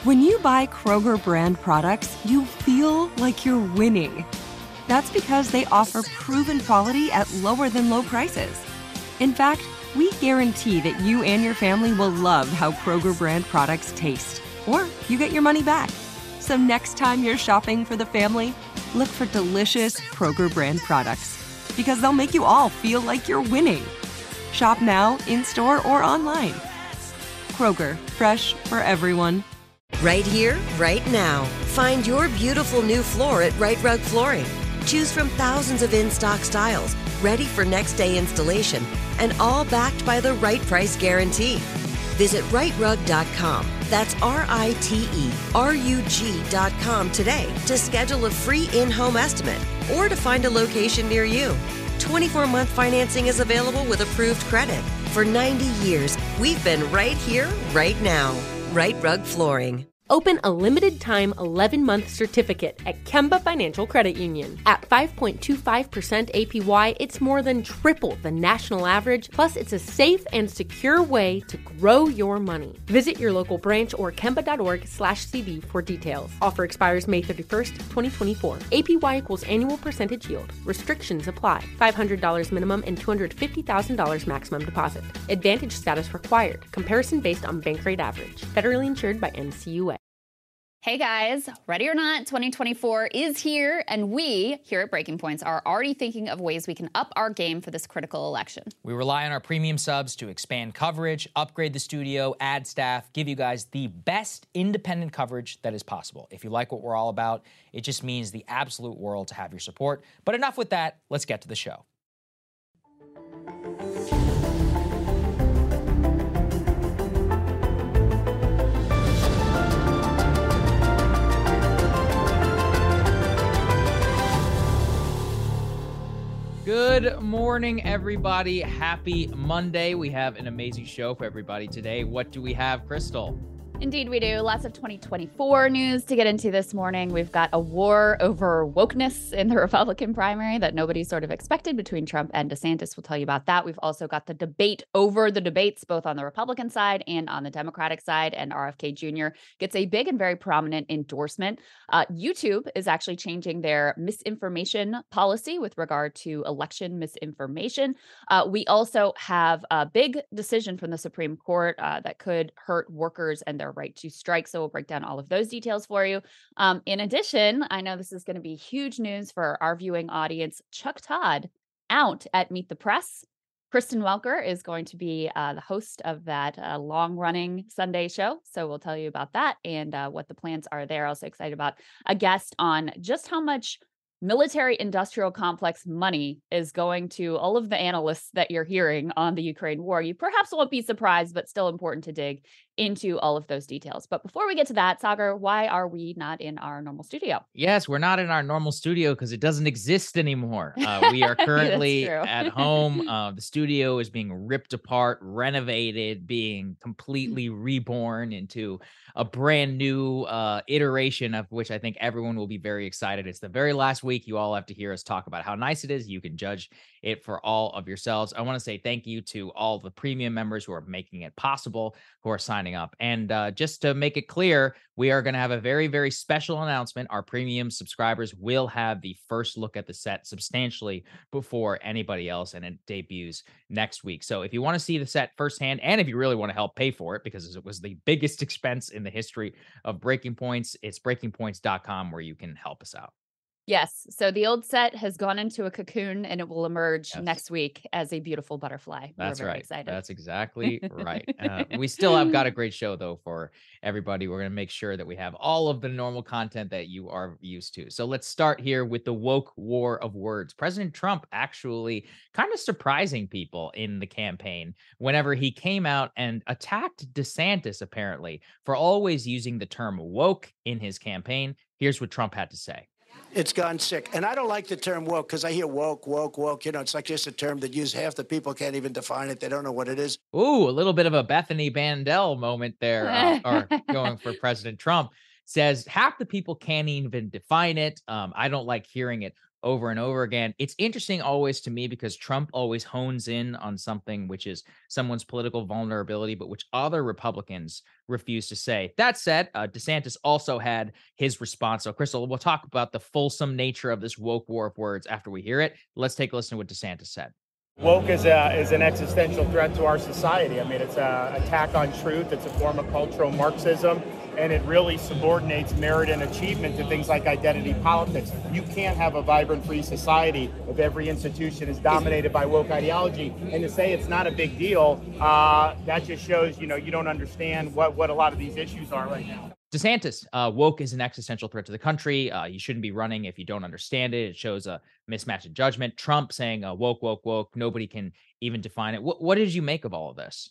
When you buy Kroger brand products, you feel like you're winning. That's because they offer proven quality at lower than low prices. In fact, we guarantee that you and your family will love how Kroger brand products taste, or you get your money back. So next time you're shopping for the family, look for delicious Kroger brand products, because they'll make you all feel like you're winning. Shop now, in-store, or online. Kroger, fresh for everyone. Right here, right now. Find your beautiful new floor at Right Rug Flooring. Choose from thousands of in-stock styles, ready for next day installation, and all backed by the right price guarantee. Visit rightrug.com. That's RITERUG.com today to schedule a free in-home estimate or to find a location near you. 24-month financing is available with approved credit. For 90 years, we've been right here, right now. Right Rug Flooring. Open a limited-time 11-month certificate at Kemba Financial Credit Union. At 5.25% APY, it's more than triple the national average, plus it's a safe and secure way to grow your money. Visit your local branch or kemba.org/cb for details. Offer expires May 31st, 2024. APY equals annual percentage yield. Restrictions apply. $500 minimum and $250,000 maximum deposit. Advantage status required. Comparison based on bank rate average. Federally insured by NCUA. Hey guys, ready or not, 2024 is here, and we here at Breaking Points are already thinking of ways we can up our game for this critical election. We rely on our premium subs to expand coverage, upgrade the studio, add staff, give you guys the best independent coverage that is possible. If you like what we're all about, it just means the absolute world to have your support. But enough with that, let's get to the show. Good morning, everybody. Happy Monday. We have an amazing show for everybody today. What do we have, Crystal? Indeed, we do. Lots of 2024 news to get into this morning. We've got a war over wokeness in the Republican primary that nobody sort of expected between Trump and DeSantis. We'll tell you about that. We've also got the debate over the debates, both on the Republican side and on the Democratic side. And RFK Jr. gets a big and very prominent endorsement. YouTube is actually changing their misinformation policy with regard to election misinformation. We also have a big decision from the Supreme Court that could hurt workers and their right to strike. So we'll break down all of those details for you. In addition, I know this is going to be huge news for our viewing audience. Chuck Todd out at Meet the Press. Kristen Welker is going to be the host of that long-running Sunday show. So we'll tell you about that and what the plans are there. Also excited about a guest on just how much military-industrial complex money is going to all of the analysts that you're hearing on the Ukraine war. You perhaps won't be surprised, but still important to dig into all of those details. But before we get to that, Sagar, why are we not in our normal studio? Yes, we're not in our normal studio because it doesn't exist anymore. We are currently at home. The studio is being ripped apart, renovated, being completely reborn into a brand new iteration of which I think everyone will be very excited. It's the very last week. You all have to hear us talk about how nice it is. You can judge it for all of yourselves. I want to say thank you to all the premium members who are making it possible, who are signing up. And just to make it clear, we are going to have a very, very special announcement. Our premium subscribers will have the first look at the set substantially before anybody else, and it debuts next week. So if you want to see the set firsthand, and if you really want to help pay for it, because it was the biggest expense in the history of Breaking Points, it's breakingpoints.com where you can help us out. Yes. So the old set has gone into a cocoon and it will emerge next week as a beautiful butterfly. That's We're very right. excited. That's exactly right. We still have got a great show, though, for everybody. We're going to make sure that we have all of the normal content that you are used to. So let's start here with the woke war of words. President Trump actually kind of surprising people in the campaign whenever he came out and attacked DeSantis, apparently, for always using the term woke in his campaign. Here's what Trump had to say. It's gone sick. And I don't like the term woke because I hear woke. You know, it's like just a term that half the people can't even define it. They don't know what it is. Ooh, a little bit of a Bethany Bandel moment there, or going for President Trump. Says half the people can't even define it. I don't like hearing it. over and over again. It's interesting always to me because Trump always hones in on something which is someone's political vulnerability, but which other Republicans refuse to say. That said, DeSantis also had his response. So, Crystal, we'll talk about the fulsome nature of this woke war of words after we hear it. Let's take a listen to what DeSantis said. Woke is an existential threat to our society. I mean, it's an attack on truth. It's a form of cultural Marxism, and it really subordinates merit and achievement to things like identity politics. You can't have a vibrant, free society if every institution is dominated by woke ideology. And to say it's not a big deal, that just shows, you don't understand what a lot of these issues are right now. DeSantis, woke is an existential threat to the country. You shouldn't be running if you don't understand it. It shows a mismatch in judgment. Trump saying woke, woke, woke. Nobody can even define it. What did you make of all of this?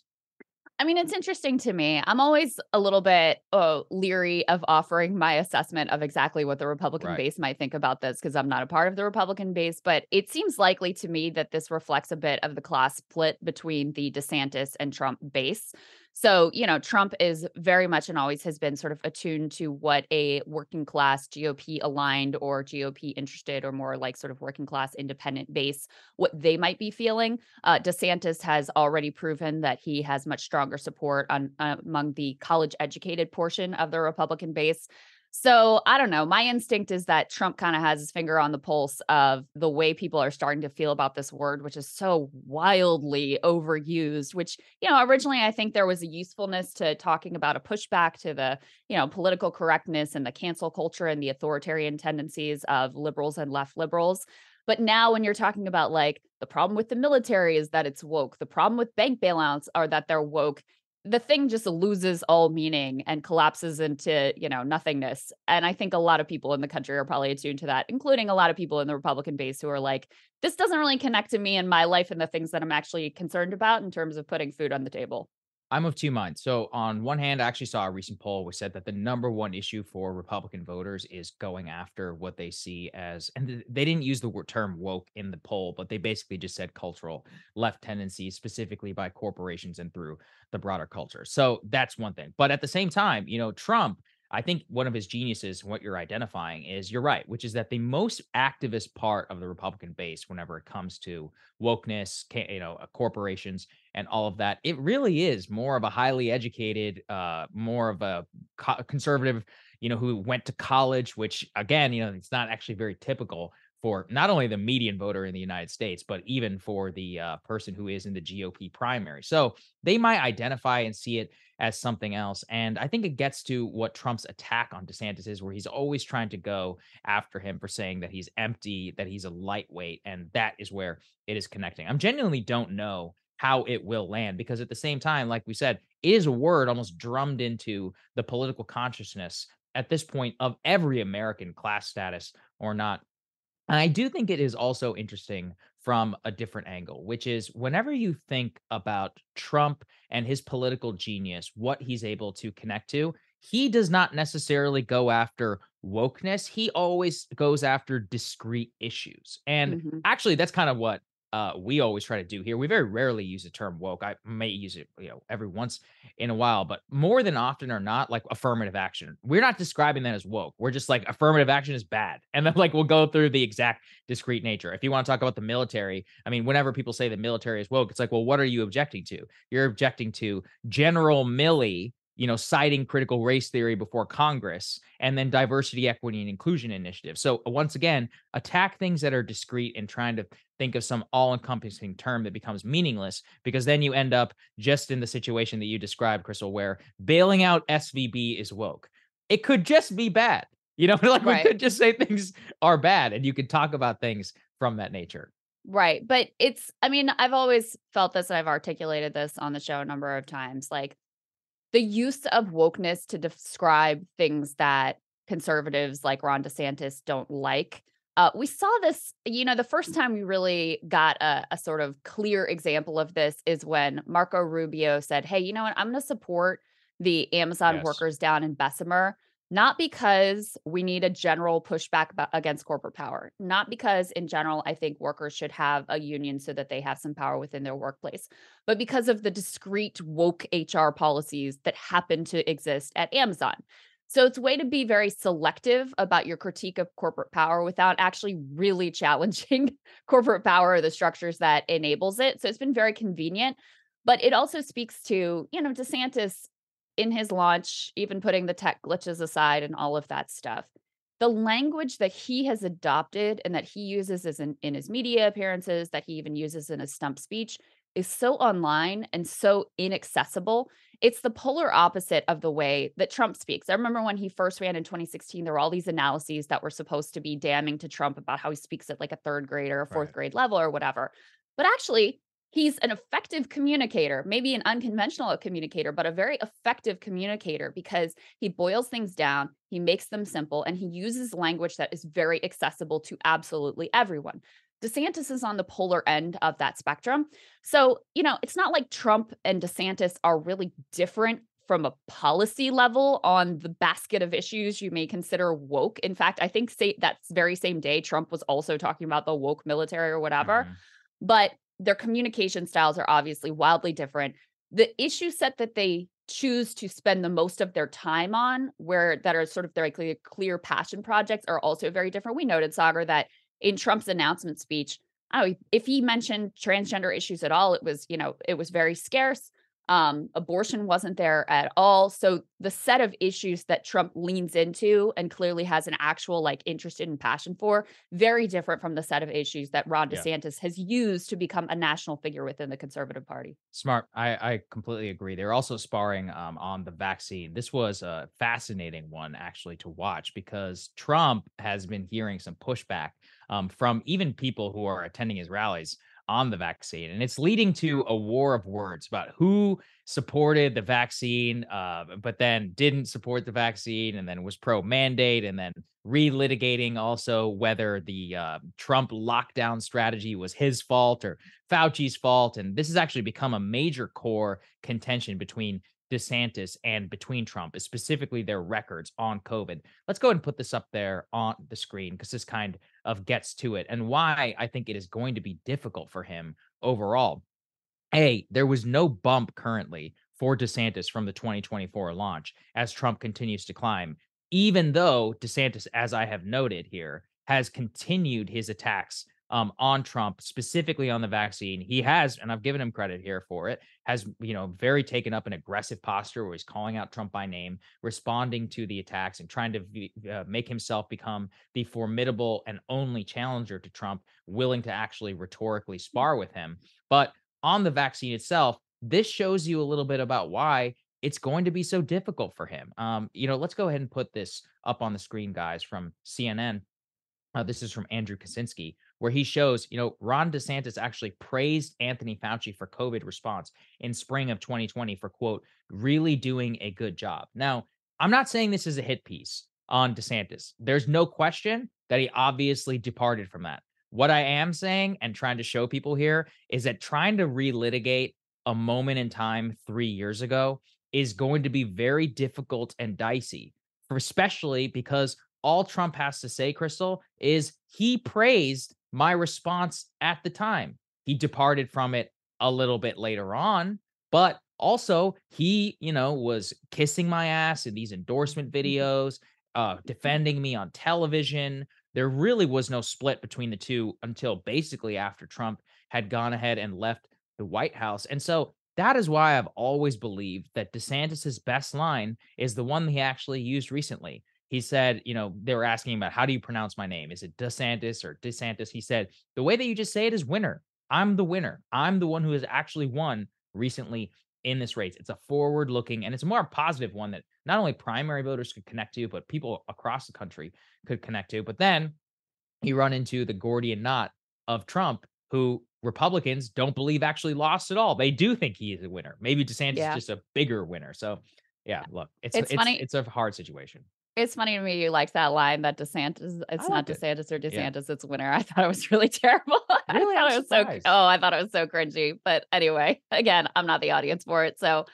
I mean, it's interesting to me. I'm always a little bit leery of offering my assessment of exactly what the Republican base might think about this because I'm not a part of the Republican base. But it seems likely to me that this reflects a bit of the class split between the DeSantis and Trump base. So, Trump is very much and always has been sort of attuned to what a working class GOP aligned or GOP interested or more like sort of working class independent base, what they might be feeling. DeSantis has already proven that he has much stronger support among the college educated portion of the Republican base. So I don't know. My instinct is that Trump kind of has his finger on the pulse of the way people are starting to feel about this word, which is so wildly overused, which, originally I think there was a usefulness to talking about a pushback to the, political correctness and the cancel culture and the authoritarian tendencies of liberals and left liberals. But now when you're talking about like the problem with the military is that it's woke, the problem with bank bailouts are that they're woke, the thing just loses all meaning and collapses into, nothingness. And I think a lot of people in the country are probably attuned to that, including a lot of people in the Republican base who are like, this doesn't really connect to me and my life and the things that I'm actually concerned about in terms of putting food on the table. I'm of two minds. So on one hand, I actually saw a recent poll which said that the number one issue for Republican voters is going after what they see as, and they didn't use the term woke in the poll, but they basically just said cultural left tendencies, specifically by corporations and through the broader culture. So that's one thing. But at the same time, Trump, I think one of his geniuses, what you're identifying is you're right, which is that the most activist part of the Republican base, whenever it comes to wokeness, corporations and all of that, it really is more of a highly educated, more of a conservative, who went to college, which again, it's not actually very typical for not only the median voter in the United States, but even for the person who is in the GOP primary. So they might identify and see it as something else. And I think it gets to what Trump's attack on DeSantis is, where he's always trying to go after him for saying that he's empty, that he's a lightweight. And that is where it is connecting. I genuinely don't know how it will land because at the same time, like we said, it is a word almost drummed into the political consciousness at this point of every American, class status or not. And I do think it is also interesting from a different angle, which is whenever you think about Trump and his political genius, what he's able to connect to, he does not necessarily go after wokeness. He always goes after discrete issues. And actually, that's kind of what we always try to do here. We very rarely use the term woke. I may use it, every once in a while, but more than often or not, like affirmative action. We're not describing that as woke. We're just like affirmative action is bad. And then like we'll go through the exact discrete nature. If you want to talk about the military, I mean, whenever people say the military is woke, it's like, well, what are you objecting to? You're objecting to General Milley, citing critical race theory before Congress, and then diversity, equity, and inclusion initiatives. So once again, attack things that are discrete and trying to think of some all-encompassing term that becomes meaningless, because then you end up just in the situation that you described, Crystal, where bailing out SVB is woke. It could just be bad. We could just say things are bad and you could talk about things from that nature. Right. But I've always felt this and I've articulated this on the show a number of times, like, the use of wokeness to describe things that conservatives like Ron DeSantis don't like. We saw this, the first time we really got a sort of clear example of this is when Marco Rubio said, hey, you know what, I'm going to support the Amazon workers down in Bessemer, not because we need a general pushback against corporate power, not because in general, I think workers should have a union so that they have some power within their workplace, but because of the discrete woke HR policies that happen to exist at Amazon. So it's a way to be very selective about your critique of corporate power without actually really challenging corporate power or the structures that enables it. So it's been very convenient, but it also speaks to, DeSantis in his launch, even putting the tech glitches aside and all of that stuff. The language that he has adopted and that he uses in his media appearances, that he even uses in his stump speech, is so online and so inaccessible. It's the polar opposite of the way that Trump speaks. I remember when he first ran in 2016, there were all these analyses that were supposed to be damning to Trump about how he speaks at like a third grade or a fourth grade level or whatever. But actually, he's an effective communicator, maybe an unconventional communicator, but a very effective communicator because he boils things down, he makes them simple, and he uses language that is very accessible to absolutely everyone. DeSantis is on the polar end of that spectrum. So, it's not like Trump and DeSantis are really different from a policy level on the basket of issues you may consider woke. In fact, I think that very same day, Trump was also talking about the woke military or whatever. But their communication styles are obviously wildly different. The issue set that they choose to spend the most of their time on, that are sort of their clear passion projects, are also very different. We noted, Saagar, that in Trump's announcement speech, if he mentioned transgender issues at all, it was very scarce. Abortion wasn't there at all. So the set of issues that Trump leans into and clearly has an actual interest in and passion for, very different from the set of issues that Ron DeSantis has used to become a national figure within the conservative party. Smart. I completely agree. They're also sparring on the vaccine. This was a fascinating one actually to watch because Trump has been hearing some pushback from even people who are attending his rallies on the vaccine. And it's leading to a war of words about who supported the vaccine, but then didn't support the vaccine and then was pro-mandate, and then relitigating also whether the Trump lockdown strategy was his fault or Fauci's fault. And this has actually become a major core contention between DeSantis and between Trump, specifically their records on COVID. Let's go ahead and put this up there on the screen because this kind of gets to it and why I think it is going to be difficult for him overall. There was no bump currently for DeSantis from the 2024 launch as Trump continues to climb, even though DeSantis, as I have noted here, has continued his attacks on Trump, specifically on the vaccine. He has, and I've given him credit here for it, has, very taken up an aggressive posture where he's calling out Trump by name, responding to the attacks and trying to make himself become the formidable and only challenger to Trump, willing to actually rhetorically spar with him. But on the vaccine itself, this shows you a little bit about why it's going to be so difficult for him. Let's go ahead and put this up on the screen, guys, from CNN. This is from Andrew Kaczynski, where he shows, Ron DeSantis actually praised Anthony Fauci for COVID response in spring of 2020 for, quote, really doing a good job. Now, I'm not saying this is a hit piece on DeSantis. There's no question that he obviously departed from that. What I am saying and trying to show people here is that trying to relitigate a moment in time 3 years ago is going to be very difficult and dicey, especially because all Trump has to say, Crystal, is he praised my response at the time. He departed from it a little bit later on, but also he, was kissing my ass in these endorsement videos, defending me on television. There really was no split between the two until basically after Trump had gone ahead and left the White House. And so that is why I've always believed that DeSantis's best line is the one he actually used recently. He said, they were asking about, how do you pronounce my name? Is it DeSantis or DeSantis? He said, the way that you just say it is winner. I'm the winner. I'm the one who has actually won recently in this race. It's a forward looking, and it's a more positive one that not only primary voters could connect to, but people across the country could connect to. But then you run into the Gordian knot of Trump, who Republicans don't believe actually lost at all. They do think he is a winner. Maybe DeSantis is just a bigger winner. So look, it's funny. It's a hard situation. It's funny to me you liked that line that DeSantis, it's not DeSantis or DeSantis, it's winner. I thought it was really terrible. Really? I thought it was so cringy. But anyway, again, I'm not the audience for it. So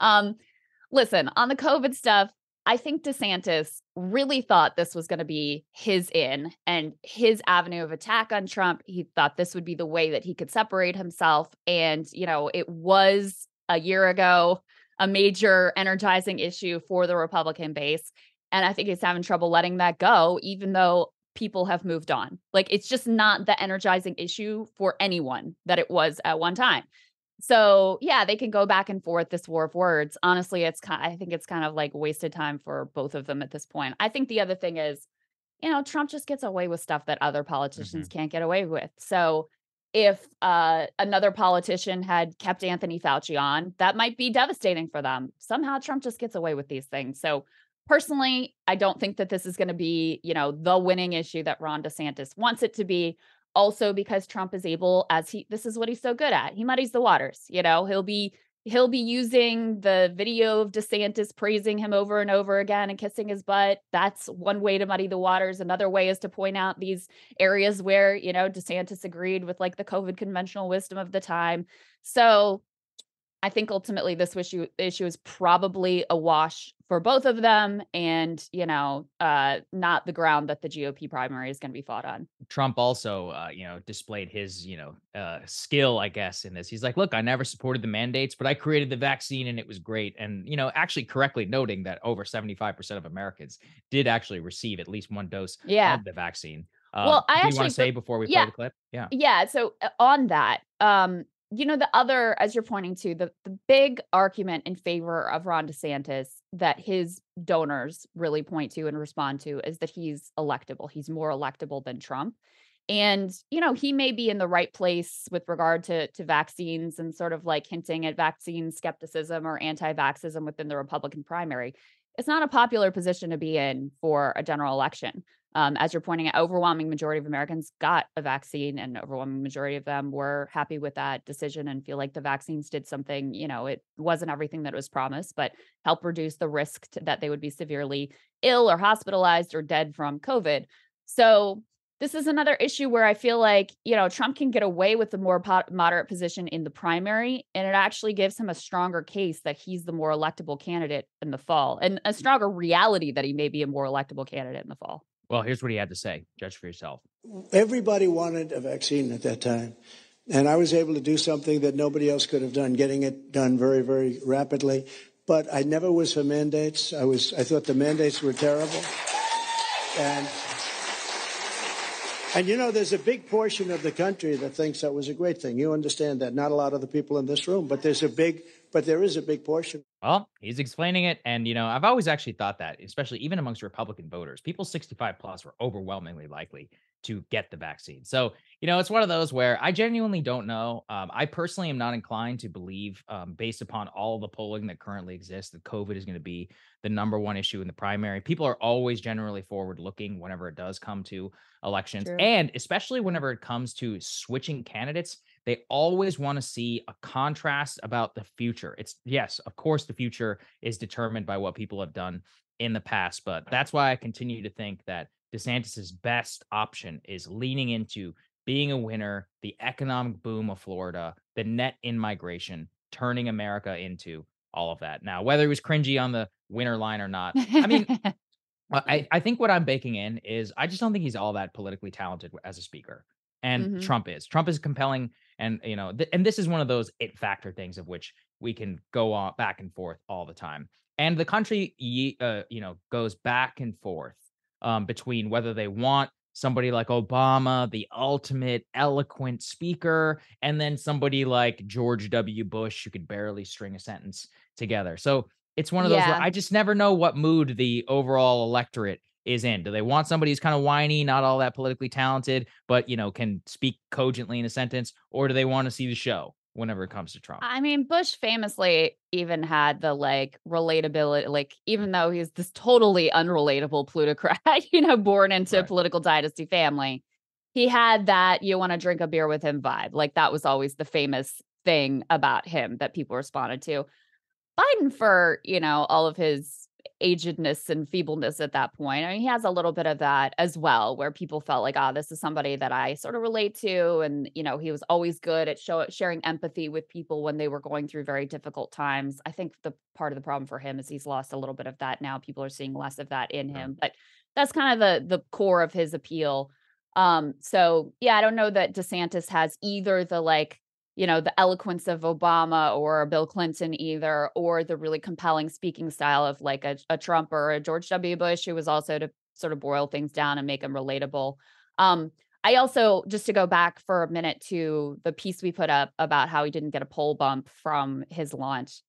listen, on the COVID stuff, I think DeSantis really thought this was going to be his in and his avenue of attack on Trump. He thought this would be the way that he could separate himself. And, it was a year ago, a major energizing issue for the Republican base. And I think he's having trouble letting that go, even though people have moved on. Like, it's just not the energizing issue for anyone that it was at one time. So yeah, they can go back and forth this war of words. Honestly, I think it's kind of like wasted time for both of them at this point. I think the other thing is, Trump just gets away with stuff that other politicians can't get away with. So if another politician had kept Anthony Fauci on, that might be devastating for them. Somehow Trump just gets away with these things. So personally, I don't think that this is going to be, the winning issue that Ron DeSantis wants it to be. Also, because Trump is able, this is what he's so good at. He muddies the waters. He'll be using the video of DeSantis praising him over and over again and kissing his butt. That's one way to muddy the waters. Another way is to point out these areas where, DeSantis agreed with like the COVID conventional wisdom of the time. So I think ultimately this issue is probably a wash for both of them, and not the ground that the GOP primary is going to be fought on. Trump also, displayed his, skill, I guess, in this. He's like, look, I never supported the mandates, but I created the vaccine and it was great. And, actually correctly noting that over 75% of Americans did actually receive at least one dose of the vaccine. Well, I actually want to say before we play the clip? Yeah. So on that, the other, as you're pointing to, the big argument in favor of Ron DeSantis that his donors really point to and respond to is that he's electable. He's more electable than Trump. And, he may be in the right place with regard to vaccines and sort of like hinting at vaccine skepticism or anti-vaxxism within the Republican primary. It's not a popular position to be in for a general election. As you're pointing out, overwhelming majority of Americans got a vaccine, and overwhelming majority of them were happy with that decision and feel like the vaccines did something. It wasn't everything that was promised, but helped reduce the risk that they would be severely ill or hospitalized or dead from COVID. So this is another issue where I feel like, Trump can get away with the more moderate position in the primary, and it actually gives him a stronger case that he's the more electable candidate in the fall, and a stronger reality that he may be a more electable candidate in the fall. Well, here's what he had to say. Judge for yourself. Everybody wanted a vaccine at that time, and I was able to do something that nobody else could have done, getting it done very, very rapidly. But I never was for mandates. I thought the mandates were terrible. And there's a big portion of the country that thinks that was a great thing. You understand that. Not a lot of the people in this room, but there is a big portion. Well, he's explaining it. And, I've always actually thought that, especially even amongst Republican voters, people 65 plus were overwhelmingly likely to get the vaccine. So, it's one of those where I genuinely don't know. I personally am not inclined to believe, based upon all the polling that currently exists, that COVID is going to be the number one issue in the primary. People are always generally forward looking whenever it does come to elections. True. And especially whenever it comes to switching candidates, they always want to see a contrast about the future. Yes, of course, the future is determined by what people have done in the past. But that's why I continue to think that DeSantis's best option is leaning into being a winner, the economic boom of Florida, the net in-migration, turning America into all of that. Now, whether he was cringy on the winner line or not, I mean, I think what I'm baking in is I just don't think he's all that politically talented as a speaker. And Trump is compelling. And, and this is one of those it factor things of which we can go on back and forth all the time. And the country, goes back and forth between whether they want somebody like Obama, the ultimate eloquent speaker, and then somebody like George W. Bush who could barely string a sentence together. So it's one of those where I just never know what mood the overall electorate is in. Do they want somebody who's kind of whiny, not all that politically talented, but, can speak cogently in a sentence? Or do they want to see the show whenever it comes to Trump? I mean, Bush famously even had the relatability, even though he's this totally unrelatable plutocrat, born into a political dynasty family, he had that you want to drink a beer with him vibe. That was always the famous thing about him that people responded to. Biden, for, all of his agedness and feebleness at that point, I mean, he has a little bit of that as well, where people felt like, this is somebody that I sort of relate to. And, he was always good at sharing empathy with people when they were going through very difficult times. I think the part of the problem for him is he's lost a little bit of that now. People are seeing less of that in him, but that's kind of the core of his appeal. So yeah, I don't know that DeSantis has either the the eloquence of Obama or Bill Clinton either, or the really compelling speaking style of like a Trump or a George W. Bush, who was also to sort of boil things down and make them relatable. I also, just to go back for a minute to the piece we put up about how he didn't get a poll bump from his launch,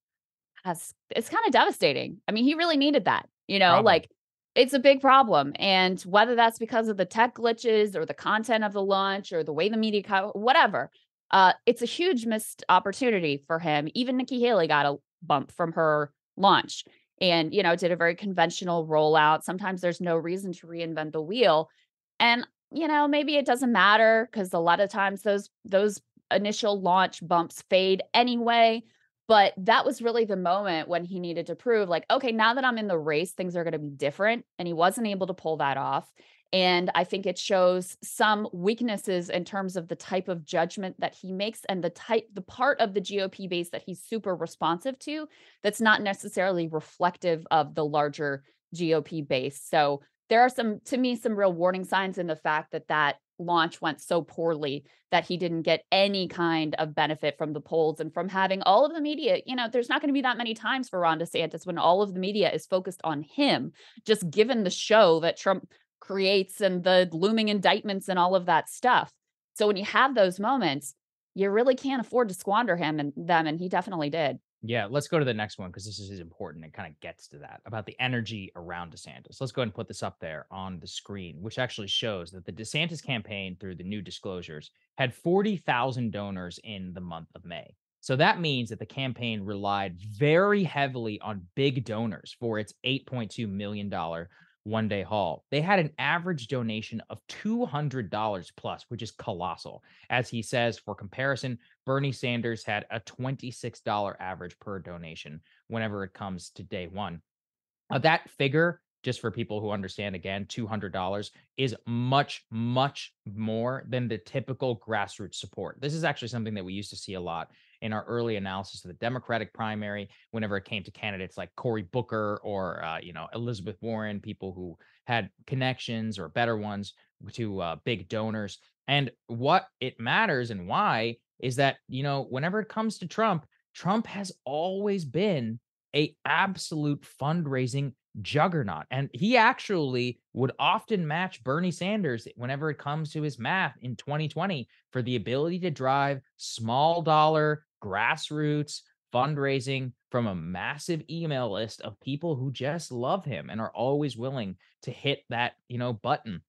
it's kind of devastating. I mean, he really needed that, Problem. like it's a big problem. And whether that's because of the tech glitches or the content of the launch or the way the media, whatever, it's a huge missed opportunity for him. Even Nikki Haley got a bump from her launch and, did a very conventional rollout. Sometimes there's no reason to reinvent the wheel. And, maybe it doesn't matter because a lot of times those initial launch bumps fade anyway. But that was really the moment when he needed to prove like, okay, now that I'm in the race, things are going to be different. And he wasn't able to pull that off. And I think it shows some weaknesses in terms of the type of judgment that he makes and the part of the GOP base that he's super responsive to that's not necessarily reflective of the larger GOP base. So there are some real warning signs in the fact that launch went so poorly that he didn't get any kind of benefit from the polls and from having all of the media. There's not going to be that many times for Ron DeSantis when all of the media is focused on him, just given the show that Trump creates and the looming indictments and all of that stuff. So when you have those moments, you really can't afford to squander them, and he definitely did. Yeah, let's go to the next one because this is important. It kind of gets to that about the energy around DeSantis. Let's go ahead and put this up there on the screen, which actually shows that the DeSantis campaign, through the new disclosures, had 40,000 donors in the month of May. So that means that the campaign relied very heavily on big donors for its $8.2 million one-day haul. They had an average donation of $200 plus, which is colossal. As he says, for comparison, Bernie Sanders had a $26 average per donation whenever it comes to day one. That figure, just for people who understand, again, $200 is much, much more than the typical grassroots support. This is actually something that we used to see a lot in our early analysis of the Democratic primary, whenever it came to candidates like Cory Booker or, Elizabeth Warren, people who had connections or better ones to big donors. And what it matters and why is that, whenever it comes to Trump has always been a absolute fundraising juggernaut. And he actually would often match Bernie Sanders whenever it comes to his math in 2020 for the ability to drive small dollar grassroots fundraising from a massive email list of people who just love him and are always willing to hit that, button.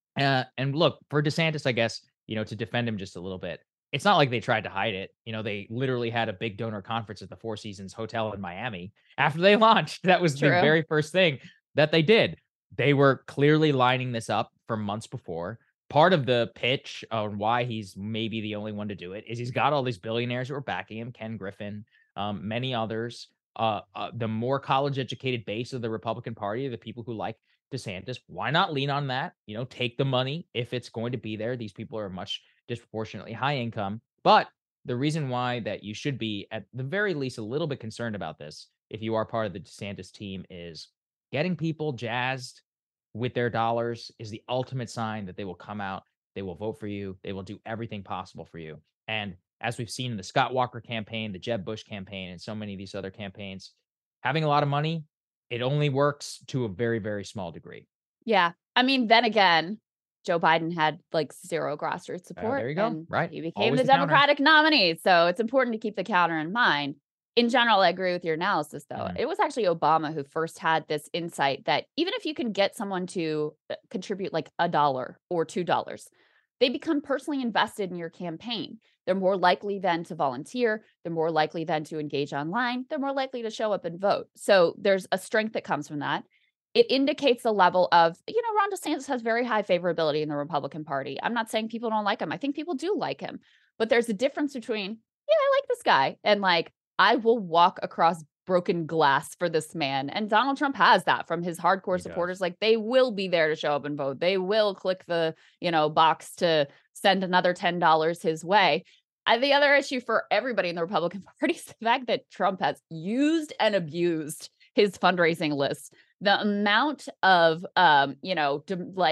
And look, for DeSantis, I guess, to defend him just a little bit, it's not like they tried to hide it. They literally had a big donor conference at the Four Seasons Hotel in Miami after they launched. That was the very first thing that they did. They were clearly lining this up for months before. Part of the pitch on why he's maybe the only one to do it is he's got all these billionaires who are backing him, Ken Griffin, many others, the more college-educated base of the Republican Party, the people who like DeSantis. Why not lean on that? Take the money if it's going to be there. These people are much disproportionately high income. But the reason why that you should be at the very least a little bit concerned about this, if you are part of the DeSantis team, is getting people jazzed with their dollars is the ultimate sign that they will come out, they will vote for you, they will do everything possible for you. And as we've seen in the Scott Walker campaign, the Jeb Bush campaign, and so many of these other campaigns, having a lot of money, it only works to a very, very small degree. Yeah. I mean, then again, Joe Biden had like zero grassroots support. There you go. Right. He became the Democratic nominee. So it's important to keep the counter in mind. In general, I agree with your analysis, though. It was actually Obama who first had this insight that even if you can get someone to contribute like $1 or $2, they become personally invested in your campaign. They're more likely then to volunteer. They're more likely then to engage online. They're more likely to show up and vote. So there's a strength that comes from that. It indicates the level of, Ron DeSantis has very high favorability in the Republican Party. I'm not saying people don't like him. I think people do like him. But there's a difference between, I like this guy, and like, I will walk across broken glass for this man. And Donald Trump has that from his hardcore supporters. Like, they will be there to show up and vote. They will click the, box to send another $10 his way. The other issue for everybody in the Republican Party is the fact that Trump has used and abused his fundraising list. The amount of,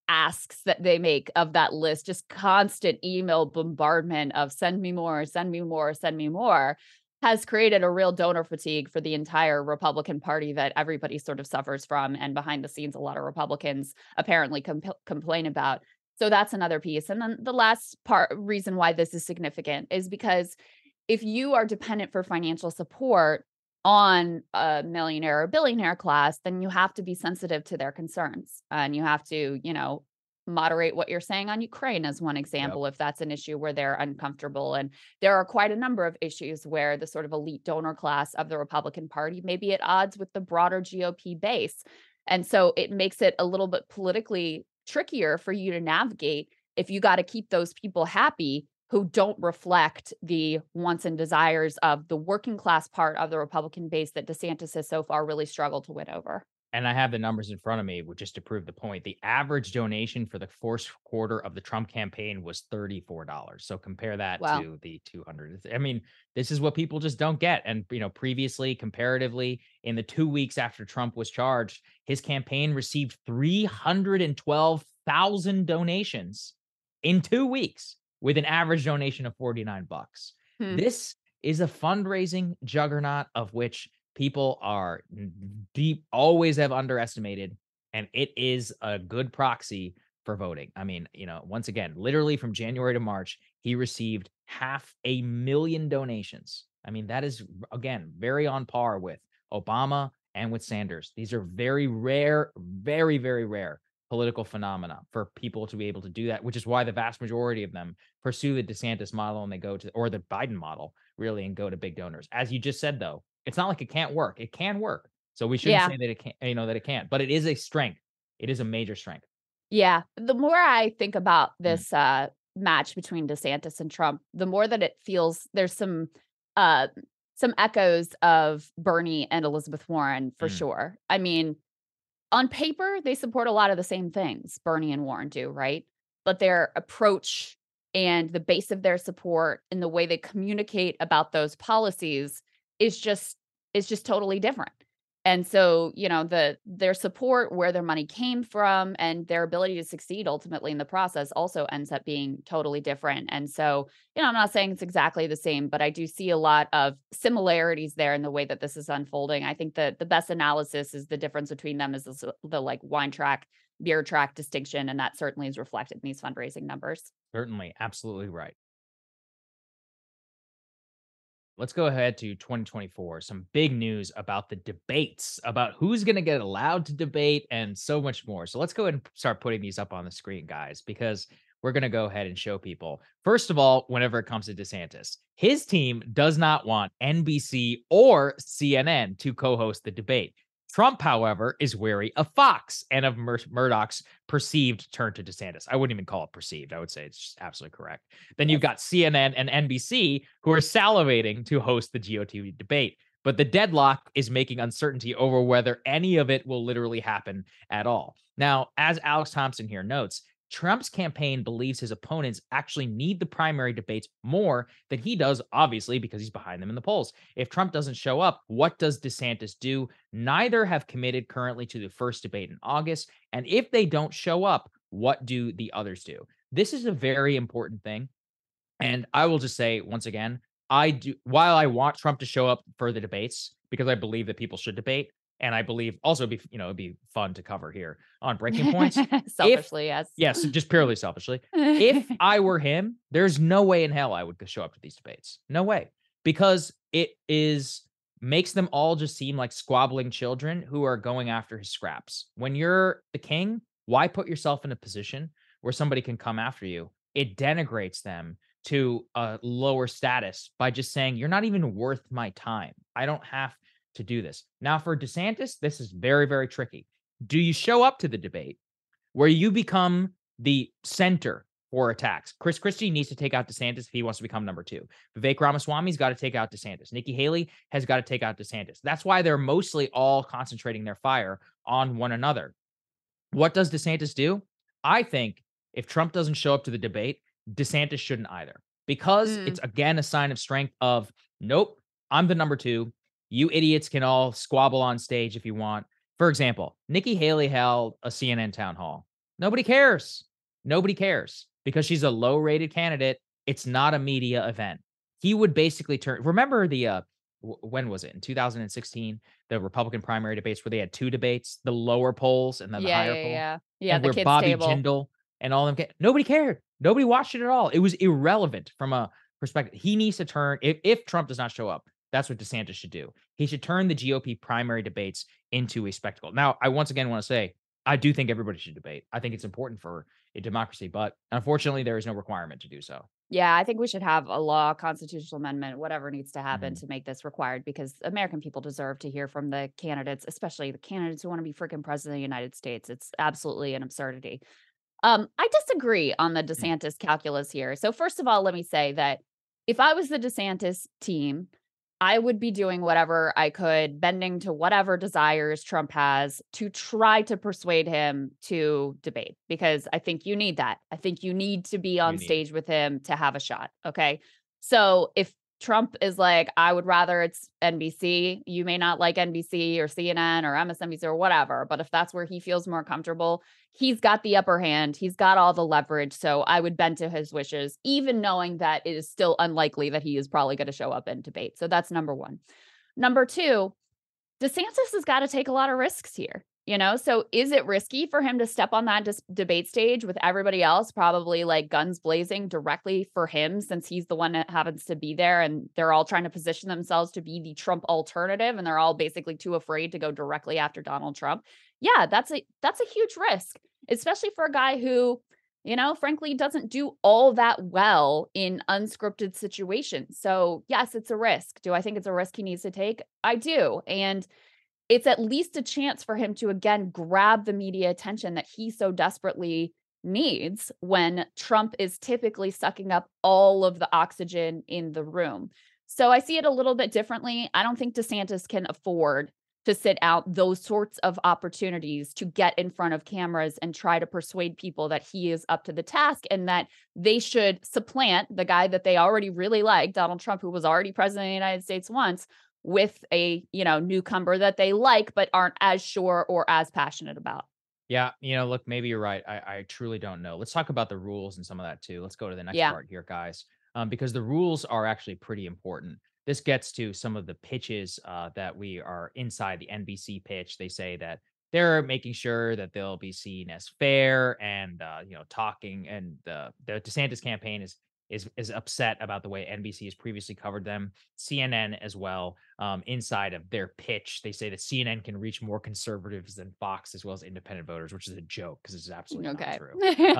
asks that they make of that list, just constant email bombardment of send me more, send me more, send me more, has created a real donor fatigue for the entire Republican Party that everybody sort of suffers from. And behind the scenes, a lot of Republicans apparently complain about. So that's another piece. And then the last reason why this is significant is because if you are dependent for financial support on a millionaire or billionaire class, then you have to be sensitive to their concerns, and you have to, moderate what you're saying on Ukraine as one example, if that's an issue where they're uncomfortable. And there are quite a number of issues where the sort of elite donor class of the Republican Party may be at odds with the broader GOP base. And so it makes it a little bit politically trickier for you to navigate if you got to keep those people happy who don't reflect the wants and desires of the working class part of the Republican base that DeSantis has so far really struggled to win over. And I have the numbers in front of me, just to prove the point. The average donation for the first quarter of the Trump campaign was $34. So compare that to the 200. I mean, this is what people just don't get. And, previously, comparatively, in the 2 weeks after Trump was charged, his campaign received 312,000 donations in 2 weeks with an average donation of $49. This is a fundraising juggernaut of which people are always have underestimated, and it is a good proxy for voting. I mean, once again, literally from January to March, he received 500,000 donations. I mean, that is, again, very on par with Obama and with Sanders. These are very rare, very, very rare political phenomena for people to be able to do that, which is why the vast majority of them pursue the DeSantis model and they go to, or the Biden model, really, and go to big donors. As you just said, though, it's not like it can't work. It can work. So we shouldn't say that it can't, that it can't, but it is a strength. It is a major strength. Yeah. The more I think about this match between DeSantis and Trump, the more that it feels there's some echoes of Bernie and Elizabeth Warren for sure. I mean, on paper, they support a lot of the same things Bernie and Warren do, right? But their approach and the base of their support and the way they communicate about those policies is just totally different. And so, their support, where their money came from, and their ability to succeed ultimately in the process also ends up being totally different. And so, I'm not saying it's exactly the same, but I do see a lot of similarities there in the way that this is unfolding. I think that the best analysis is the difference between them is the like wine track, beer track distinction. And that certainly is reflected in these fundraising numbers. Certainly. Absolutely right. Let's go ahead to 2024. Some big news about the debates, about who's going to get allowed to debate, and so much more. So let's go ahead and start putting these up on the screen, guys, because we're going to go ahead and show people. First of all, whenever it comes to DeSantis, his team does not want NBC or CNN to co-host the debate. Trump, however, is wary of Fox and of Murdoch's perceived turn to DeSantis. I wouldn't even call it perceived. I would say it's just absolutely correct. Then you've got CNN and NBC who are salivating to host the GOP debate. But the deadlock is making uncertainty over whether any of it will literally happen at all. Now, as Alex Thompson here notes, Trump's campaign believes his opponents actually need the primary debates more than he does, obviously, because he's behind them in the polls. If Trump doesn't show up, what does DeSantis do? Neither have committed currently to the first debate in August. And if they don't show up, what do the others do? This is a very important thing. And I will just say, once again, while I want Trump to show up for the debates, because I believe that people should debate, and I believe also it'd be fun to cover here on Breaking Points. Selfishly, yes. Yes, just purely selfishly. If I were him, there's no way in hell I would show up to these debates. No way. Because it makes them all just seem like squabbling children who are going after his scraps. When you're the king, why put yourself in a position where somebody can come after you? It denigrates them to a lower status by just saying, you're not even worth my time. I don't have to do this. Now, for DeSantis, this is very, very tricky. Do you show up to the debate where you become the center for attacks? Chris Christie needs to take out DeSantis if he wants to become number 2. Vivek Ramaswamy's got to take out DeSantis. Nikki Haley has got to take out DeSantis. That's why they're mostly all concentrating their fire on one another. What does DeSantis do? I think if Trump doesn't show up to the debate, DeSantis shouldn't either, because it's, again, a sign of strength of, nope, I'm the number 2. You idiots can all squabble on stage if you want. For example, Nikki Haley held a CNN town hall. Nobody cares. Nobody cares because she's a low-rated candidate. It's not a media event. He would basically remember the when was it? In 2016, the Republican primary debates where they had two debates, the lower polls and then the higher poll. Yeah, And the where kids Bobby table. Jindal and all of them nobody cared. Nobody watched it at all. It was irrelevant from a perspective. He needs to turn if Trump does not show up, that's what DeSantis should do. He should turn the GOP primary debates into a spectacle. Now, I once again want to say I do think everybody should debate. I think it's important for a democracy, but unfortunately, there is no requirement to do so. Yeah, I think we should have a law, constitutional amendment, whatever needs to happen Mhm. to make this required because American people deserve to hear from the candidates, especially the candidates who want to be freaking president of the United States. It's absolutely an absurdity. I disagree on the Mm. DeSantis calculus here. So first of all, let me say that if I was the DeSantis team, I would be doing whatever I could, bending to whatever desires Trump has to try to persuade him to debate because I think you need that. I think you need to be on You need it. stage with him to have a shot. Okay. So if Trump is like, I would rather it's NBC, you may not like NBC or CNN or MSNBC or whatever, but if that's where he feels more comfortable, he's got the upper hand. He's got all the leverage. So I would bend to his wishes, even knowing that it is still unlikely that he is probably going to show up and debate. So that's number one. Number two, DeSantis has got to take a lot of risks here. So is it risky for him to step on that debate stage with everybody else, probably like guns blazing directly for him since he's the one that happens to be there and they're all trying to position themselves to be the Trump alternative and they're all basically too afraid to go directly after Donald Trump? Yeah, that's a huge risk, especially for a guy who, frankly, doesn't do all that well in unscripted situations. So yes, it's a risk. Do I think it's a risk he needs to take? I do. And it's at least a chance for him to again grab the media attention that he so desperately needs when Trump is typically sucking up all of the oxygen in the room. So I see it a little bit differently. I don't think DeSantis can afford to sit out those sorts of opportunities to get in front of cameras and try to persuade people that he is up to the task and that they should supplant the guy that they already really like, Donald Trump, who was already president of the United States once, with a, newcomer that they like, but aren't as sure or as passionate about. Yeah, look, maybe you're right. I truly don't know. Let's talk about the rules and some of that too. Let's go to the next part here, guys, because the rules are actually pretty important. This gets to some of the pitches that we are inside the NBC pitch. They say that they're making sure that they'll be seen as fair and talking. And the DeSantis campaign is upset about the way NBC has previously covered them. CNN as well. Inside of their pitch, they say that CNN can reach more conservatives than Fox as well as independent voters, which is a joke because it's absolutely not true.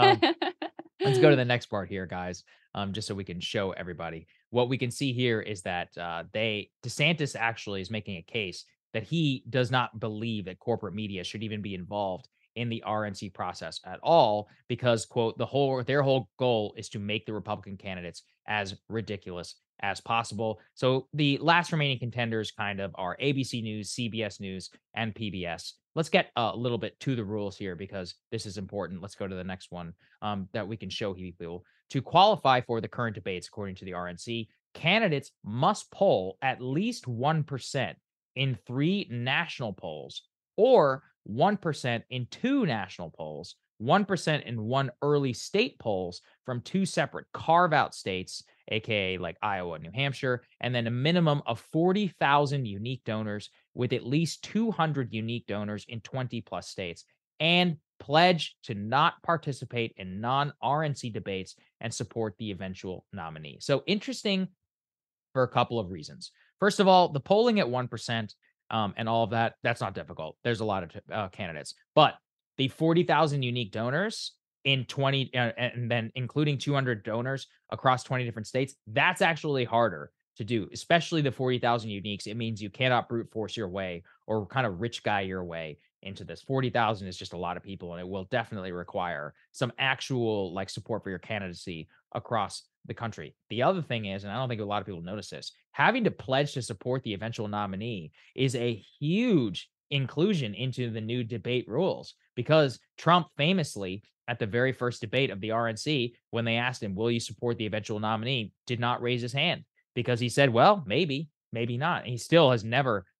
Let's go to the next part here, guys, just so we can show everybody. What we can see here is that DeSantis actually is making a case that he does not believe that corporate media should even be involved in the RNC process at all because, quote, their whole goal is to make the Republican candidates as ridiculous as possible. So the last remaining contenders kind of are ABC News, CBS News, and PBS. Let's get a little bit to the rules here because this is important. Let's go to the next one that we can show people. To qualify for the current debates, according to the RNC, candidates must poll at least 1% in 3 national polls or 1% in 2 national polls, 1% in 1 early state polls from 2 separate carve-out states, aka like Iowa and New Hampshire, and then a minimum of 40,000 unique donors with at least 200 unique donors in 20 plus states, and pledge to not participate in non-RNC debates and support the eventual nominee. So interesting for a couple of reasons. First of all, the polling at 1%, and all of that's not difficult. There's a lot of candidates, but the 40,000 unique donors in 20, and then including 200 donors across 20 different states, that's actually harder to do, especially the 40,000 uniques. It means you cannot brute force your way or kind of rich guy your way into this. 40,000 is just a lot of people, and it will definitely require some actual like support for your candidacy across the country. The other thing is, and I don't think a lot of people notice this, having to pledge to support the eventual nominee is a huge inclusion into the new debate rules because Trump famously at the very first debate of the RNC, when they asked him, will you support the eventual nominee, did not raise his hand because he said, well, maybe not. And he still has never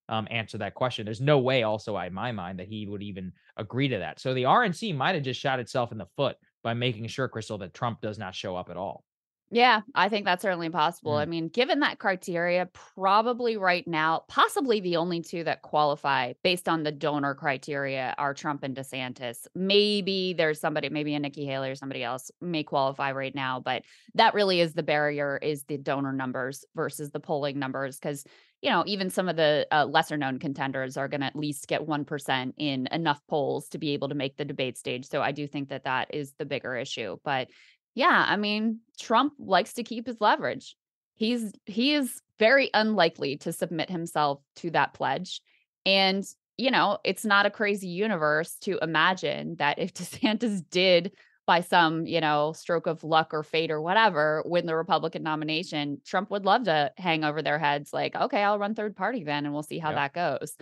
answer that question. There's no way also in my mind that he would even agree to that. So the RNC might have just shot itself in the foot by making sure, Crystal, that Trump does not show up at all. Yeah, I think that's certainly possible. I mean, given that criteria, probably right now, possibly the only two that qualify based on the donor criteria are Trump and DeSantis. Maybe there's somebody, maybe a Nikki Haley or somebody else may qualify right now, but that really is the barrier, is the donor numbers versus the polling numbers. Because, even some of the lesser known contenders are going to at least get 1% in enough polls to be able to make the debate stage. So I do think that that is the bigger issue. But yeah, I mean, Trump likes to keep his leverage. He is very unlikely to submit himself to that pledge. And, it's not a crazy universe to imagine that if DeSantis did, by some, stroke of luck or fate or whatever, win the Republican nomination, Trump would love to hang over their heads like, okay, I'll run third party then and we'll see how that goes.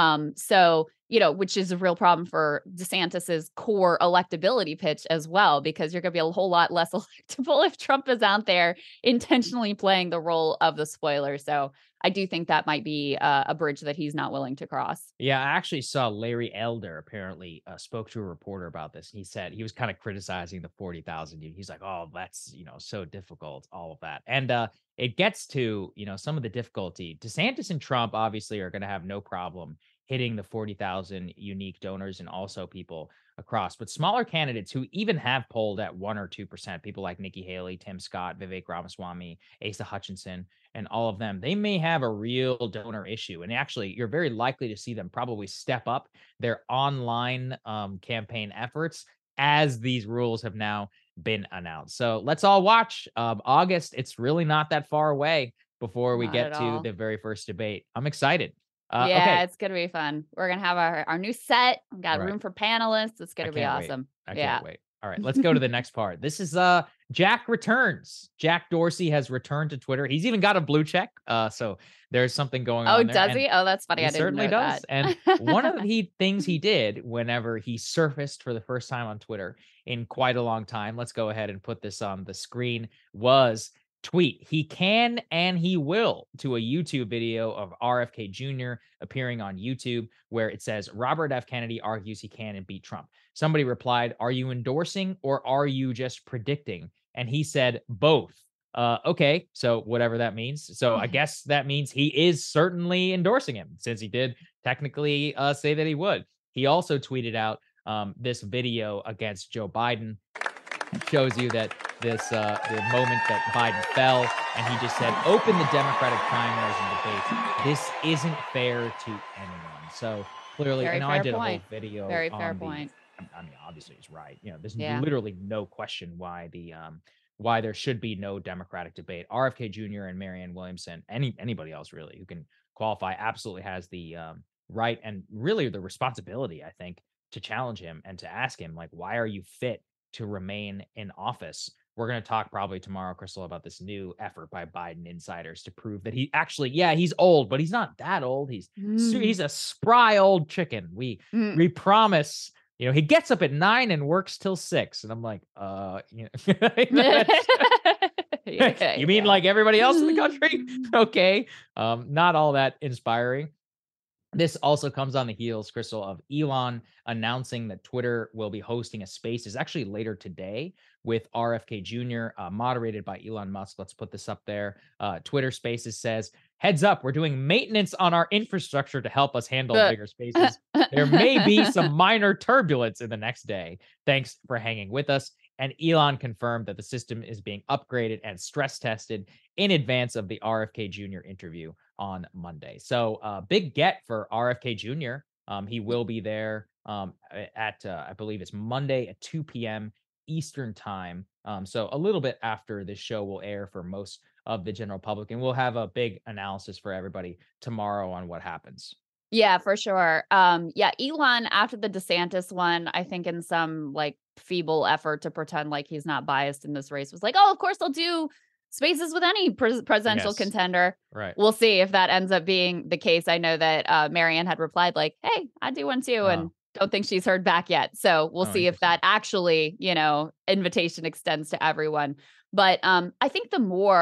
So, which is a real problem for DeSantis's core electability pitch as well, because you're going to be a whole lot less electable if Trump is out there intentionally playing the role of the spoiler. So I do think that might be a bridge that he's not willing to cross. Yeah, I actually saw Larry Elder apparently spoke to a reporter about this. He said he was kind of criticizing the 40,000. He's like, oh, that's, so difficult, all of that. And it gets to, some of the difficulty. DeSantis and Trump obviously are going to have no problem hitting the 40,000 unique donors and also people across. But smaller candidates who even have polled at 1 or 2%, people like Nikki Haley, Tim Scott, Vivek Ramaswamy, Asa Hutchinson, and all of them, they may have a real donor issue. And actually, you're very likely to see them probably step up their online campaign efforts as these rules have now been announced. So let's all watch August. It's really not that far away before we get to the very first debate. I'm excited. Okay. It's going to be fun. We're going to have our new set. We've got room for panelists. It's going to be awesome. I can't wait. All right, let's go to the next part. This is Jack returns. Jack Dorsey has returned to Twitter. He's even got a blue check. So there's something going on there. Oh, does he? Oh, that's funny. I didn't certainly know does. That. And one of the things he did whenever he surfaced for the first time on Twitter in quite a long time, let's go ahead and put this on the screen, was tweet he can and he will to a YouTube video of RFK Jr. appearing on YouTube where it says Robert F. Kennedy argues he can and beat Trump. Somebody replied, are you endorsing or are you just predicting? And he said both. Okay, so whatever that means. So I guess that means he is certainly endorsing him since he did technically say that he would. He also tweeted out this video against Joe Biden. It shows you that this the moment that Biden fell, and he just said, open the Democratic primaries and debates. This isn't fair to anyone. So clearly, I did a whole video. Very fair point. I mean, obviously he's right. There's literally no question why why there should be no Democratic debate. RFK Jr. and Marianne Williamson, anybody else really who can qualify, absolutely has the right and really the responsibility, I think, to challenge him and to ask him, like, why are you fit to remain in office? We're going to talk probably tomorrow, Crystal, about this new effort by Biden insiders to prove that he actually, he's old, but he's not that old. He's a spry old chicken. We promise. He gets up at 9 and works till 6. And I'm like, you mean like everybody else in the country? Okay. Not all that inspiring. This also comes on the heels, Crystal, of Elon announcing that Twitter will be hosting a Spaces actually later today with RFK Jr., moderated by Elon Musk. Let's put this up there. Twitter Spaces says, heads up, we're doing maintenance on our infrastructure to help us handle bigger spaces. There may be some minor turbulence in the next day. Thanks for hanging with us. And Elon confirmed that the system is being upgraded and stress tested in advance of the RFK Jr. interview on Monday. So big get for RFK Jr. He will be there at, I believe it's Monday at 2 p.m. Eastern time. So a little bit after this show will air for most of the general public. And we'll have a big analysis for everybody tomorrow on what happens. Yeah, for sure. Elon, after the DeSantis one, I think in some like feeble effort to pretend like he's not biased in this race, was like, oh, of course they'll do Spaces with any presidential contender. Right. We'll see if that ends up being the case. I know that Marianne had replied like, hey, I do one too. And don't think she's heard back yet. So we'll see if that actually, invitation extends to everyone. But I think the more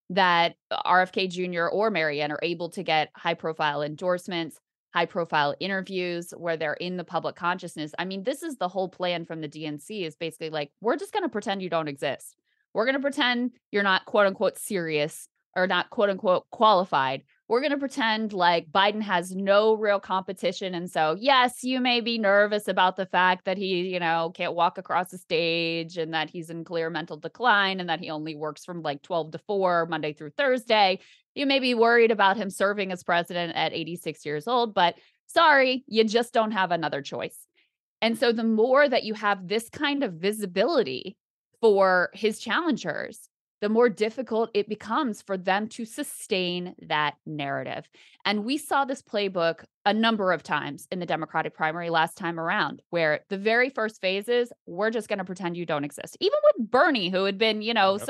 that RFK Jr. or Marianne are able to get high profile endorsements, high profile interviews where they're in the public consciousness. I mean, this is the whole plan from the DNC, is basically like, we're just going to pretend you don't exist. We're going to pretend you're not quote unquote serious or not quote unquote qualified. We're going to pretend like Biden has no real competition. And so, yes, you may be nervous about the fact that he, can't walk across the stage and that he's in clear mental decline and that he only works from like 12 to 4 Monday through Thursday. You may be worried about him serving as president at 86 years old, but sorry, you just don't have another choice. And so the more that you have this kind of visibility for his challengers, the more difficult it becomes for them to sustain that narrative. And we saw this playbook a number of times in the Democratic primary last time around, where the very first phases, we're just going to pretend you don't exist. Even with Bernie, who had been,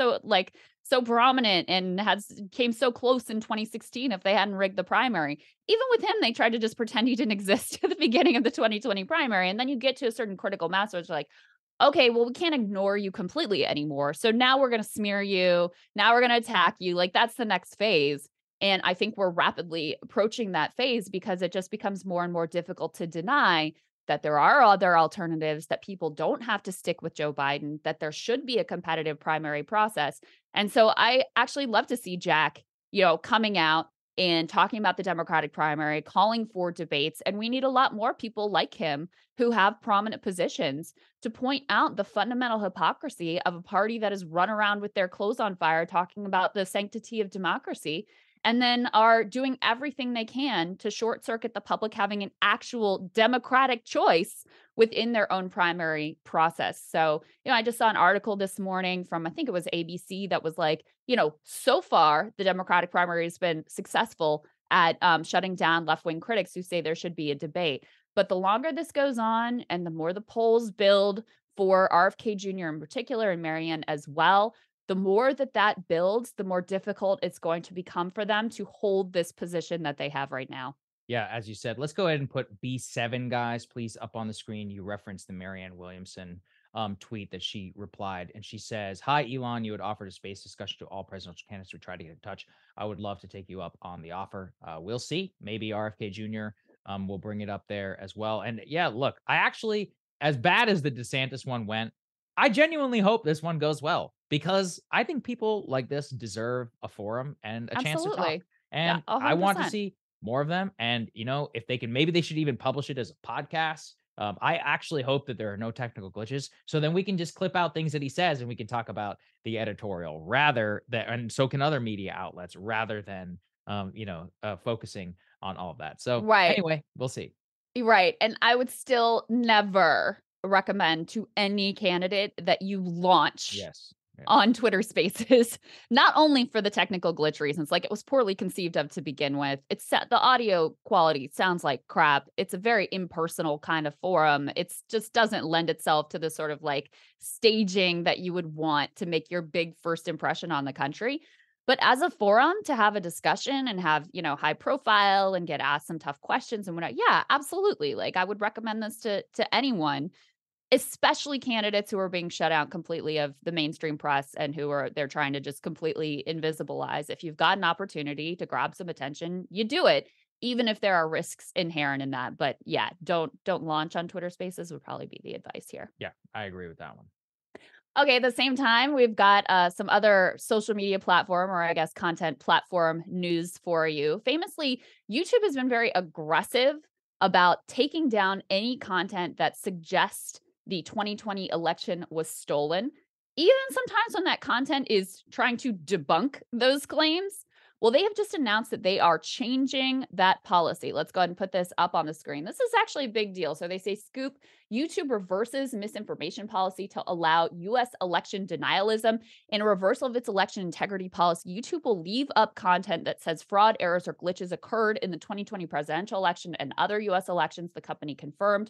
so prominent and came so close in 2016 if they hadn't rigged the primary. Even with him, they tried to just pretend he didn't exist at the beginning of the 2020 primary. And then you get to a certain critical mass where it's like, okay, well, we can't ignore you completely anymore. So now we're going to smear you. Now we're going to attack you. Like, that's the next phase. And I think we're rapidly approaching that phase because it just becomes more and more difficult to deny that there are other alternatives, that people don't have to stick with Joe Biden, that there should be a competitive primary process. And so I actually love to see Jack, coming out and talking about the Democratic primary, calling for debates. And we need a lot more people like him who have prominent positions to point out the fundamental hypocrisy of a party that has run around with their clothes on fire talking about the sanctity of democracy, and then are doing everything they can to short circuit the public having an actual democratic choice within their own primary process. So, I just saw an article this morning from, I think it was ABC, that was like, so far the Democratic primary has been successful at shutting down left-wing critics who say there should be a debate. But the longer this goes on and the more the polls build for RFK Jr. in particular and Marianne as well, the more that builds, the more difficult it's going to become for them to hold this position that they have right now. Yeah, as you said, let's go ahead and put B7, guys, please, up on the screen. You referenced the Marianne Williamson tweet that she replied, and she says, "Hi, Elon, you had offered a space discussion to all presidential candidates who tried to get in touch. I would love to take you up on the offer. We'll see. Maybe RFK Jr. Will bring it up there as well." And yeah, look, I actually, as bad as the DeSantis one went, I genuinely hope this one goes well, because I think people like this deserve a forum and a chance to talk. And Yeah, I want to see more of them. And, if they can, maybe they should even publish it as a podcast. I actually hope that there are no technical glitches, so then we can just clip out things that he says and we can talk about the editorial and so can other media outlets, rather than, focusing on all of that. So anyway, we'll see. Right. And I would still never recommend to any candidate that you launch on Twitter Spaces, not only for the technical glitch reasons, like it was poorly conceived of to begin with. The audio quality sounds like crap. It's a very impersonal kind of forum. It's just doesn't lend itself to the sort of like staging that you would want to make your big first impression on the country. But as a forum to have a discussion and have, high profile and get asked some tough questions and whatnot. Yeah, absolutely. Like, I would recommend this to anyone, especially candidates who are being shut out completely of the mainstream press and they're trying to just completely invisibilize. If you've got an opportunity to grab some attention, you do it, even if there are risks inherent in that. But yeah, don't launch on Twitter Spaces would probably be the advice here. Yeah, I agree with that one. Okay, at the same time, we've got some other social media platform, or I guess content platform news for you. Famously, YouTube has been very aggressive about taking down any content that suggests the 2020 election was stolen, even sometimes when that content is trying to debunk those claims. Well, they have just announced that they are changing that policy. Let's go ahead and put this up on the screen. This is actually a big deal. So they say, Scoop, YouTube reverses misinformation policy to allow U.S. election denialism. In a reversal of its election integrity policy, YouTube will leave up content that says fraud, errors, or glitches occurred in the 2020 presidential election and other U.S. elections, the company confirmed.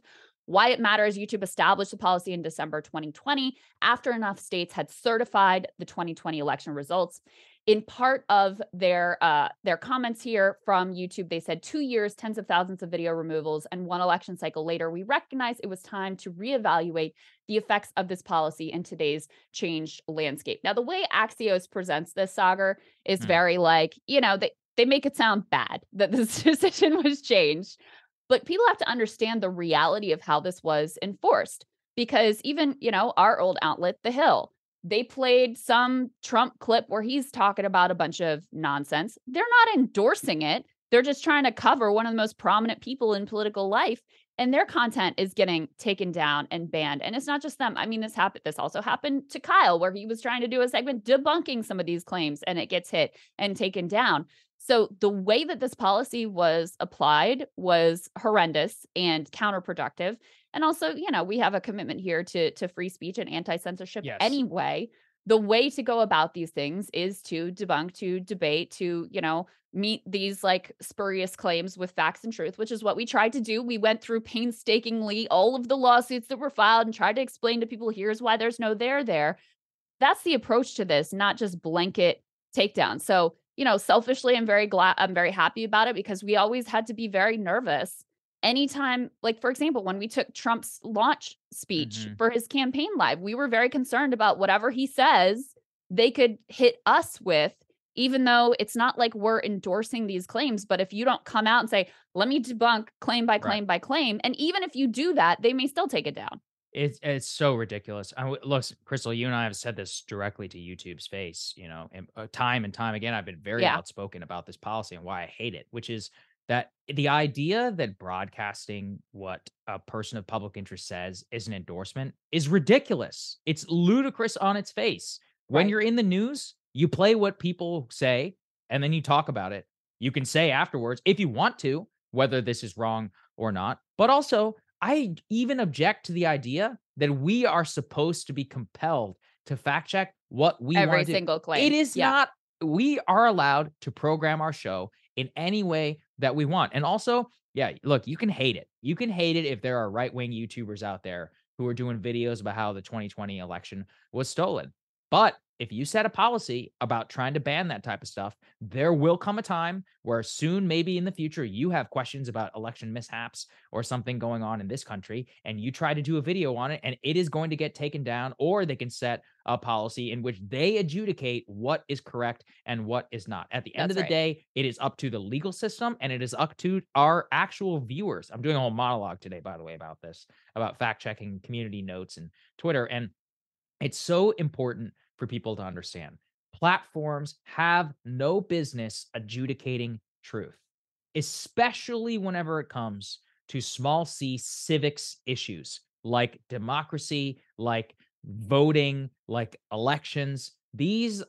Why it matters: YouTube established the policy in December 2020 after enough states had certified the 2020 election results. In part of their comments here from YouTube, they said 2 years, tens of thousands of video removals, and one election cycle later, we recognized it was time to reevaluate the effects of this policy in today's changed landscape. Now, the way Axios presents this, Saagar, is very like, they make it sound bad that this decision was changed. But people have to understand the reality of how this was enforced, because even, our old outlet, The Hill, they played some Trump clip where he's talking about a bunch of nonsense. They're not endorsing it. They're just trying to cover one of the most prominent people in political life. And their content is getting taken down and banned. And it's not just them. I mean, this also happened to Kyle, where he was trying to do a segment debunking some of these claims, and it gets hit and taken down. So the way that this policy was applied was horrendous and counterproductive. And also, we have a commitment here to free speech and anti-censorship anyway. The way to go about these things is to debunk, to debate, to, meet these like spurious claims with facts and truth, which is what we tried to do. We went through painstakingly all of the lawsuits that were filed and tried to explain to people, here's why there's no there. That's the approach to this, not just blanket takedown. So, selfishly, I'm very happy about it, because we always had to be very nervous anytime, like, for example, when we took Trump's launch speech for his campaign live, we were very concerned about whatever he says, they could hit us with, even though it's not like we're endorsing these claims. But if you don't come out and say, let me debunk claim by claim by claim, and even if you do that, they may still take it down. It's so ridiculous. Look, Krystal, you and I have said this directly to YouTube's face, and time and time again, I've been very outspoken about this policy and why I hate it, which is that the idea that broadcasting what a person of public interest says is an endorsement is ridiculous. It's ludicrous on its face. When you're in the news, you play what people say, and then you talk about it. You can say afterwards, if you want to, whether this is wrong or not. But also, I even object to the idea that we are supposed to be compelled to fact check what we want to do. Every single claim. It is not. We are allowed to program our show in any way that we want. And also, look, you can hate it. You can hate it if there are right-wing YouTubers out there who are doing videos about how the 2020 election was stolen. But if you set a policy about trying to ban that type of stuff, there will come a time where soon, maybe in the future, you have questions about election mishaps or something going on in this country, and you try to do a video on it, and it is going to get taken down, or they can set a policy in which they adjudicate what is correct and what is not. At the end of the day, it is up to the legal system, and it is up to our actual viewers. I'm doing a whole monologue today, by the way, about this, about fact-checking community notes and Twitter, and it's so important for people to understand. Platforms have no business adjudicating truth, especially whenever it comes to small c civics issues like democracy, like voting, like elections. These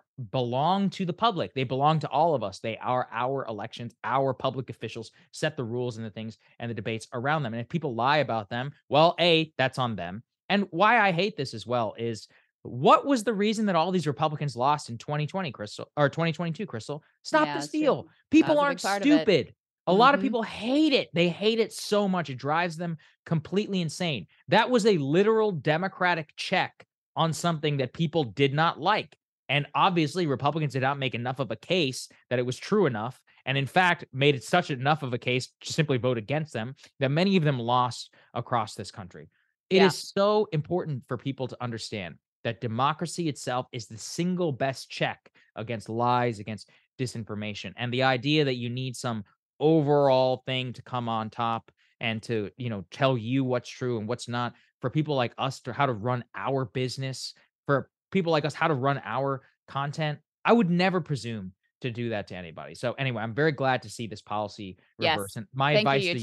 belong to the public. They belong to all of us. They are our elections. Our public officials set the rules and the things and the debates around them. And if people lie about them, well, that's on them. And why I hate this as well is, what was the reason that all these Republicans lost in 2020, Krystal, or 2022, Krystal? Stop the steal. People aren't stupid. A lot of people hate it. They hate it so much. It drives them completely insane. That was a literal Democratic check on something that people did not like. And obviously, Republicans did not make enough of a case that it was true enough. And in fact, made it such enough of a case to simply vote against them that many of them lost across this country. It is so important for people to understand that democracy itself is the single best check against lies, against disinformation. And the idea that you need some overall thing to come on top and to, tell you what's true and what's not, for people like us to how to run our business, for people like us how to run our content, I would never presume to do that to anybody. So anyway, I'm very glad to see this policy reverse. And my advice to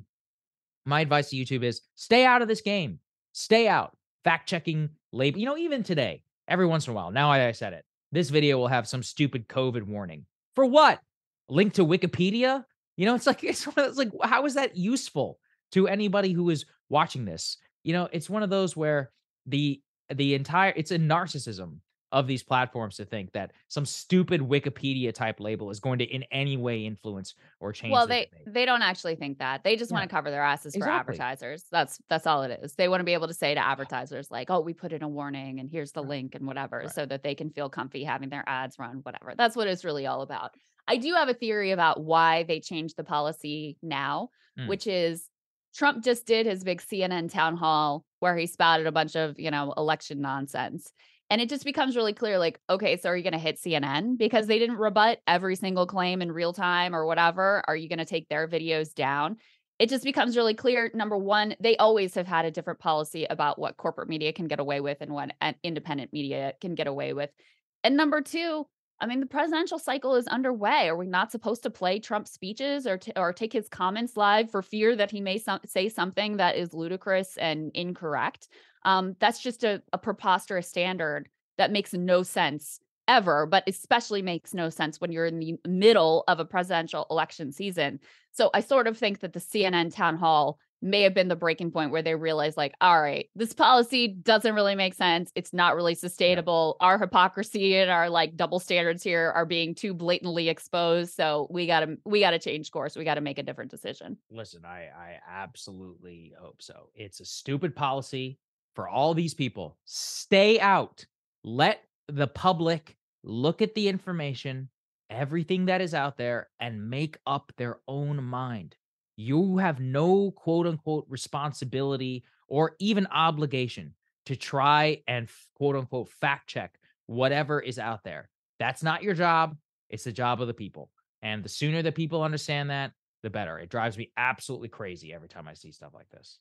YouTube is stay out of this game. Stay out. Fact-checking label, even today, every once in a while, now I said it, this video will have some stupid COVID warning. For what? Link to Wikipedia? It's like, how is that useful to anybody who is watching this? It's one of those where it's a narcissism of these platforms to think that some stupid Wikipedia type label is going to in any way influence or change. Well, they don't actually think that. They just want to cover their asses for advertisers. That's all it is. They want to be able to say to advertisers like, "Oh, we put in a warning and here's the link and whatever," so that they can feel comfy having their ads run, whatever. That's what it's really all about. I do have a theory about why they changed the policy now, which is Trump just did his big CNN town hall where he spouted a bunch of, election nonsense. And it just becomes really clear, like, okay, so are you going to hit CNN because they didn't rebut every single claim in real time or whatever? Are you going to take their videos down? It just becomes really clear. Number one, they always have had a different policy about what corporate media can get away with and what independent media can get away with. And number two, I mean, the presidential cycle is underway. Are we not supposed to play Trump's speeches or take his comments live for fear that he may say something that is ludicrous and incorrect? That's just a preposterous standard that makes no sense ever, but especially makes no sense when you're in the middle of a presidential election season. So I sort of think that the CNN town hall may have been the breaking point where they realized, like, all right, this policy doesn't really make sense. It's not really sustainable. Our hypocrisy and our like double standards here are being too blatantly exposed. So we gotta change course. We gotta make a different decision. Listen, I absolutely hope so. It's a stupid policy for all these people. Stay out. Let the public look at the information, everything that is out there, and make up their own mind. You have no quote unquote responsibility or even obligation to try and quote unquote fact check whatever is out there. That's not your job. It's the job of the people. And the sooner that people understand that, the better. It drives me absolutely crazy every time I see stuff like this.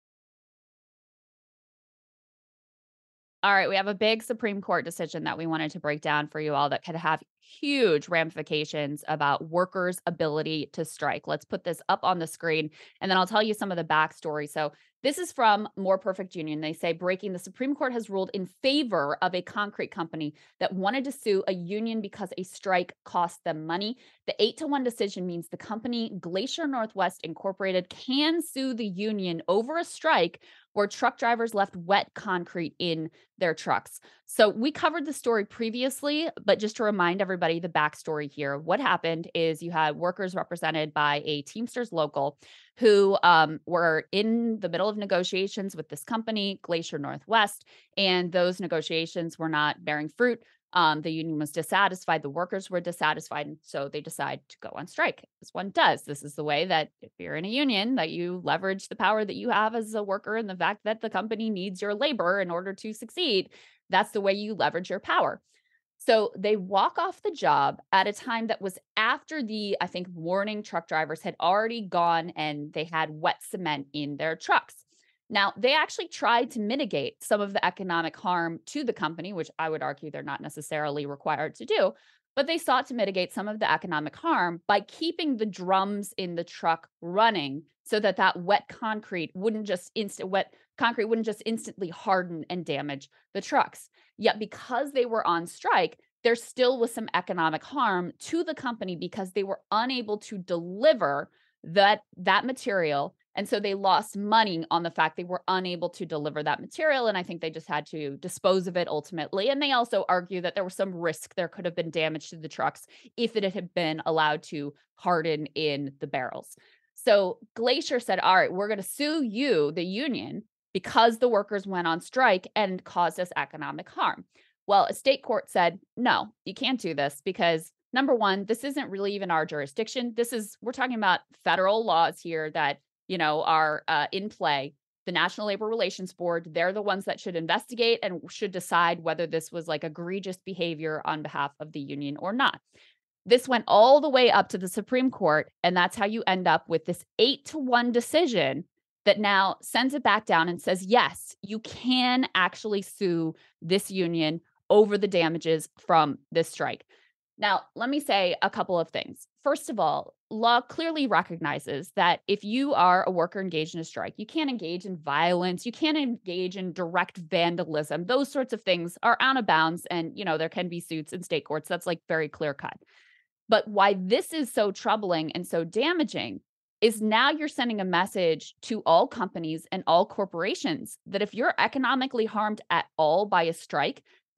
All right, we have a big Supreme Court decision that we wanted to break down for you all that could have huge ramifications about workers' ability to strike. Let's put this up on the screen, and then I'll tell you some of the backstory. So this is from More Perfect Union. They say, breaking, the Supreme Court has ruled in favor of a concrete company that wanted to sue a union because a strike cost them money. The 8-1 decision means the company Glacier Northwest Incorporated can sue the union over a strike where truck drivers left wet concrete in their trucks. So we covered the story previously, but just to remind everybody the backstory here, what happened is you had workers represented by a Teamsters local who were in the middle of negotiations with this company, Glacier Northwest, and those negotiations were not bearing fruit. The union was dissatisfied. The workers were dissatisfied. And so they decide to go on strike. As one does. This is the way that if you're in a union, that you leverage the power that you have as a worker and the fact that the company needs your labor in order to succeed. That's the way you leverage your power. So they walk off the job at a time that was after the, I think, warning truck drivers had already gone and they had wet cement in their trucks. Now, they actually tried to mitigate some of the economic harm to the company, which I would argue they're not necessarily required to do, but they sought to mitigate some of the economic harm by keeping the drums in the truck running so that wet concrete wouldn't just instantly harden and damage the trucks. Yet because they were on strike, there still was some economic harm to the company because they were unable to deliver that material. And so they lost money on the fact they were unable to deliver that material. And I think they just had to dispose of it ultimately. And they also argue that there was some risk there could have been damage to the trucks if it had been allowed to harden in the barrels. So Glacier said, all right, we're going to sue you, the union, because the workers went on strike and caused us economic harm. Well, a state court said, no, you can't do this because number one, this isn't really even our jurisdiction. We're talking about federal laws here that are in play. The National Labor Relations Board, they're the ones that should investigate and should decide whether this was like egregious behavior on behalf of the union or not. This went all the way up to the Supreme Court, and that's how you end up with this 8-1 decision that now sends it back down and says, yes, you can actually sue this union over the damages from this strike. Now, let me say a couple of things. First of all, law clearly recognizes that if you are a worker engaged in a strike, you can't engage in violence, you can't engage in direct vandalism. Those sorts of things are out of bounds. And, there can be suits in state courts. That's like very clear cut. But why this is so troubling and so damaging is now you're sending a message to all companies and all corporations that if you're economically harmed at all by a strike,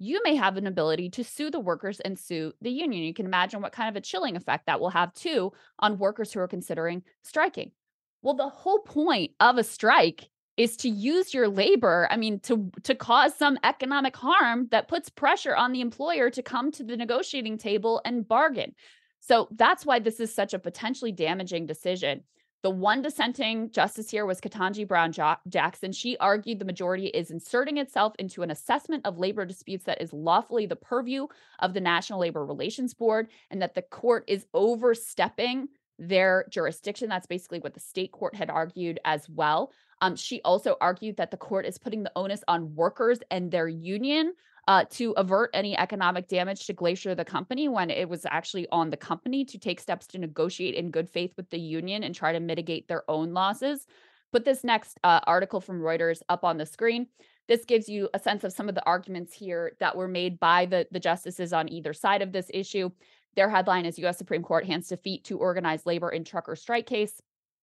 you may have an ability to sue the workers and sue the union. You can imagine what kind of a chilling effect that will have too on workers who are considering striking. Well, the whole point of a strike is to use your labor, to cause some economic harm that puts pressure on the employer to come to the negotiating table and bargain. So that's why this is such a potentially damaging decision. The one dissenting justice here was Ketanji Brown Jackson. She argued the majority is inserting itself into an assessment of labor disputes that is lawfully the purview of the National Labor Relations Board, and that the court is overstepping their jurisdiction. That's basically what the state court had argued as well. She also argued that the court is putting the onus on workers and their union to avert any economic damage to Glacier, the company, when it was actually on the company to take steps to negotiate in good faith with the union and try to mitigate their own losses. Put this next article from Reuters up on the screen. This gives you a sense of some of the arguments here that were made by the justices on either side of this issue. Their headline is U.S. Supreme Court hands defeat to organized labor in trucker strike case.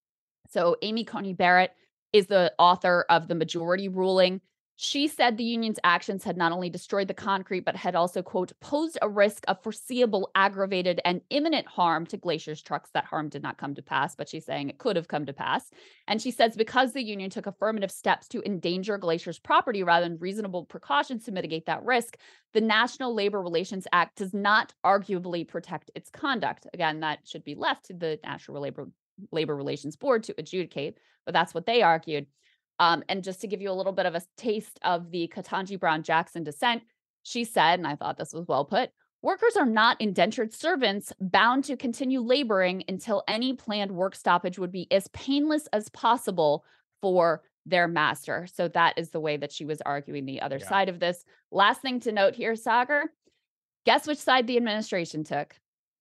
So Amy Coney Barrett is the author of the majority ruling. She said the union's actions had not only destroyed the concrete, but had also, quote, posed a risk of foreseeable, aggravated, and imminent harm to Glacier's trucks. That harm did not come to pass, but she's saying it could have come to pass. And she says because the union took affirmative steps to endanger Glacier's property rather than reasonable precautions to mitigate that risk, the National Labor Relations Act does not arguably protect its conduct. Again, that should be left to the National Labor Relations Board to adjudicate, but that's what they argued. And just to give you a little bit of a taste of the Ketanji Brown Jackson dissent, she said, and I thought this was well put, workers are not indentured servants bound to continue laboring until any planned work stoppage would be as painless as possible for their master. So that is the way that she was arguing the other side of this. Last thing to note here, Sagar, guess which side the administration took?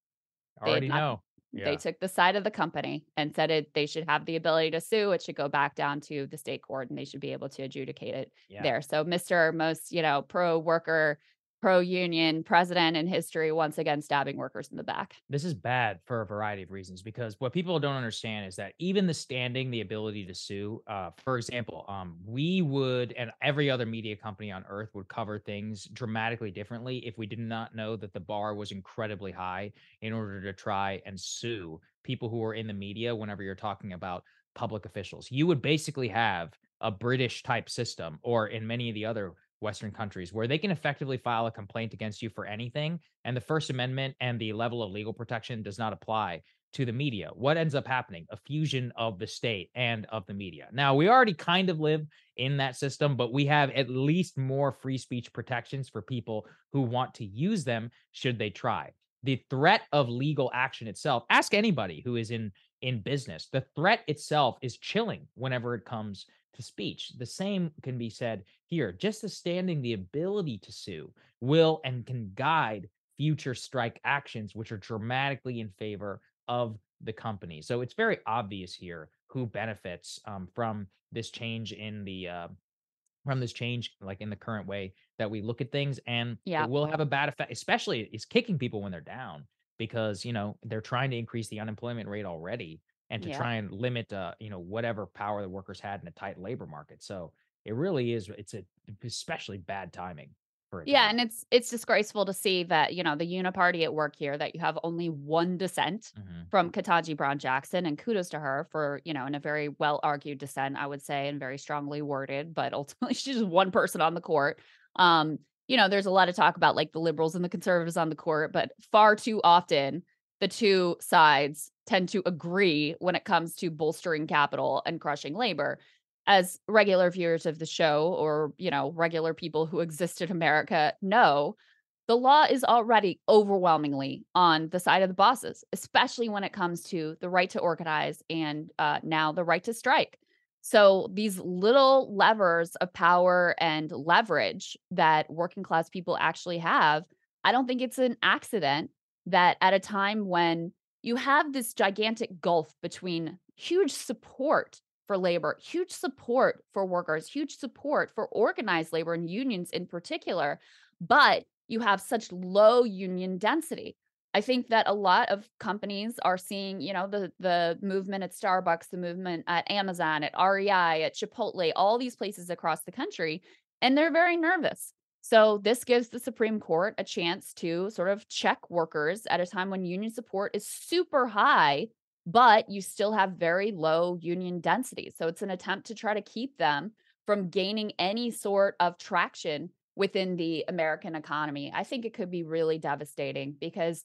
I already know. They took the side of the company and said they should have the ability to sue. It should go back down to the state court and they should be able to adjudicate it there. So Mr. Most, pro-worker, pro-union president in history, once again, stabbing workers in the back. This is bad for a variety of reasons, because what people don't understand is that even the ability to sue, for example, we would, and every other media company on earth would cover things dramatically differently if we did not know that the bar was incredibly high in order to try and sue people who are in the media whenever you're talking about public officials. You would basically have a British type system, or in many of the other Western countries, where they can effectively file a complaint against you for anything, and the First Amendment and the level of legal protection does not apply to the media. What ends up happening? A fusion of the state and of the media. Now, we already kind of live in that system, but we have at least more free speech protections for people who want to use them should they try. The threat of legal action itself, ask anybody who is in business, the threat itself is chilling whenever it comes to speech. The same can be said here. Just the ability to sue will and can guide future strike actions, which are dramatically in favor of the company. So it's very obvious here who benefits from this change in the like in the current way that we look at things, and it will have a bad effect, especially it's kicking people when they're down, because they're trying to increase the unemployment rate already, and to try and limit whatever power the workers had in a tight labor market. So it really is, it's a especially bad timing for it. Yeah, and it's disgraceful to see that, the uniparty at work here, that you have only one dissent from Ketanji Brown Jackson, and kudos to her for, in a very well argued dissent, I would say, and very strongly worded, but ultimately she's just one person on the court. There's a lot of talk about like the liberals and the conservatives on the court, but far too often the two sides tend to agree when it comes to bolstering capital and crushing labor. As regular viewers of the show, or, regular people who exist in America know, the law is already overwhelmingly on the side of the bosses, especially when it comes to the right to organize and now the right to strike. So these little levers of power and leverage that working class people actually have, I don't think it's an accident that at a time when you have this gigantic gulf between huge support for labor, huge support for workers, huge support for organized labor and unions in particular, but you have such low union density. I think that a lot of companies are seeing, the movement at Starbucks, the movement at Amazon, at REI, at Chipotle, all these places across the country, and they're very nervous. So this gives the Supreme Court a chance to sort of check workers at a time when union support is super high, but you still have very low union density. So it's an attempt to try to keep them from gaining any sort of traction within the American economy. I think it could be really devastating because,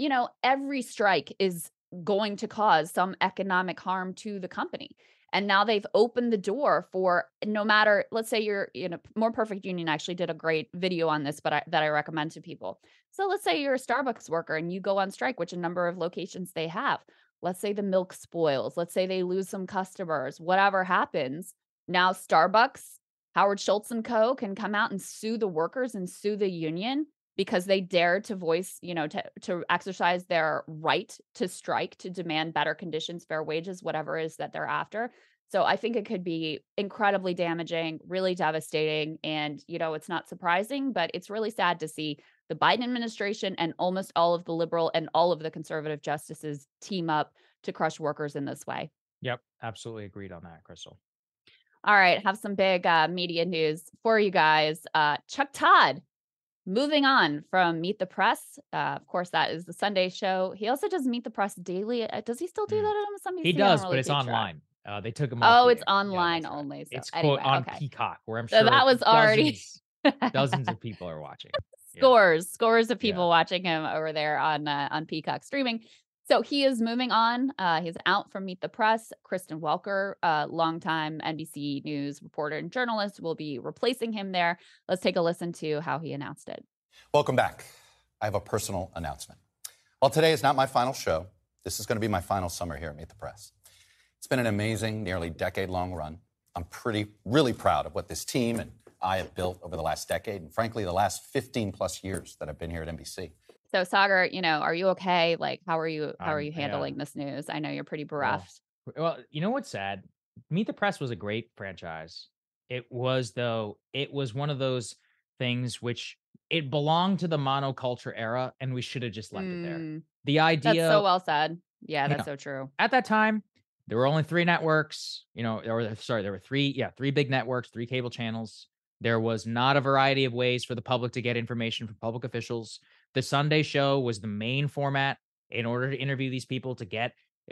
every strike is going to cause some economic harm to the company. And now they've opened the door for no matter, let's say you're, More Perfect Union actually did a great video on this, but that I recommend to people. So let's say you're a Starbucks worker and you go on strike, which a number of locations they have. Let's say the milk spoils. Let's say they lose some customers, whatever happens. Now Starbucks, Howard Schultz and Co. can come out and sue the workers and sue the union because they dared to voice, to exercise their right to strike, to demand better conditions, fair wages, whatever it is that they're after. So I think it could be incredibly damaging, really devastating. And, it's not surprising, but it's really sad to see the Biden administration and almost all of the liberal and all of the conservative justices team up to crush workers in this way. Yep. Absolutely agreed on that, Crystal. All right. Have some big media news for you guys. Chuck Todd, moving on from Meet the Press. Of course, that is the Sunday show. He also does Meet the Press daily. Does he still do that on MSNBC? He does, really but it's online. They took him off. Oh, it's online only. So it's anyway, on Peacock, where I'm sure that was already dozens of people are watching. Scores of people watching him over there on Peacock streaming. So he is moving on. He's out from Meet the Press. Kristen Welker, longtime NBC News reporter and journalist, will be replacing him there. Let's take a listen to how he announced it. Welcome back. I have a personal announcement. While today is not my final show, this is going to be my final summer here at Meet the Press. It's been an amazing, nearly decade-long run. I'm really proud of what this team and I have built over the last decade, and frankly, the last 15 plus years that I've been here at NBC. So Saagar, are you okay? Like, how are you handling this news? I know you're pretty bereft. Well, you know what's sad? Meet the Press was a great franchise. It was one of those things which it belonged to the monoculture era, and we should have just left it there. The idea. That's so well said. Yeah, that's so true. At that time, there were only 3 networks. There were 3 big networks, 3 cable channels. There was not a variety of ways for the public to get information from public officials. The Sunday show was the main format in order to interview these people to get,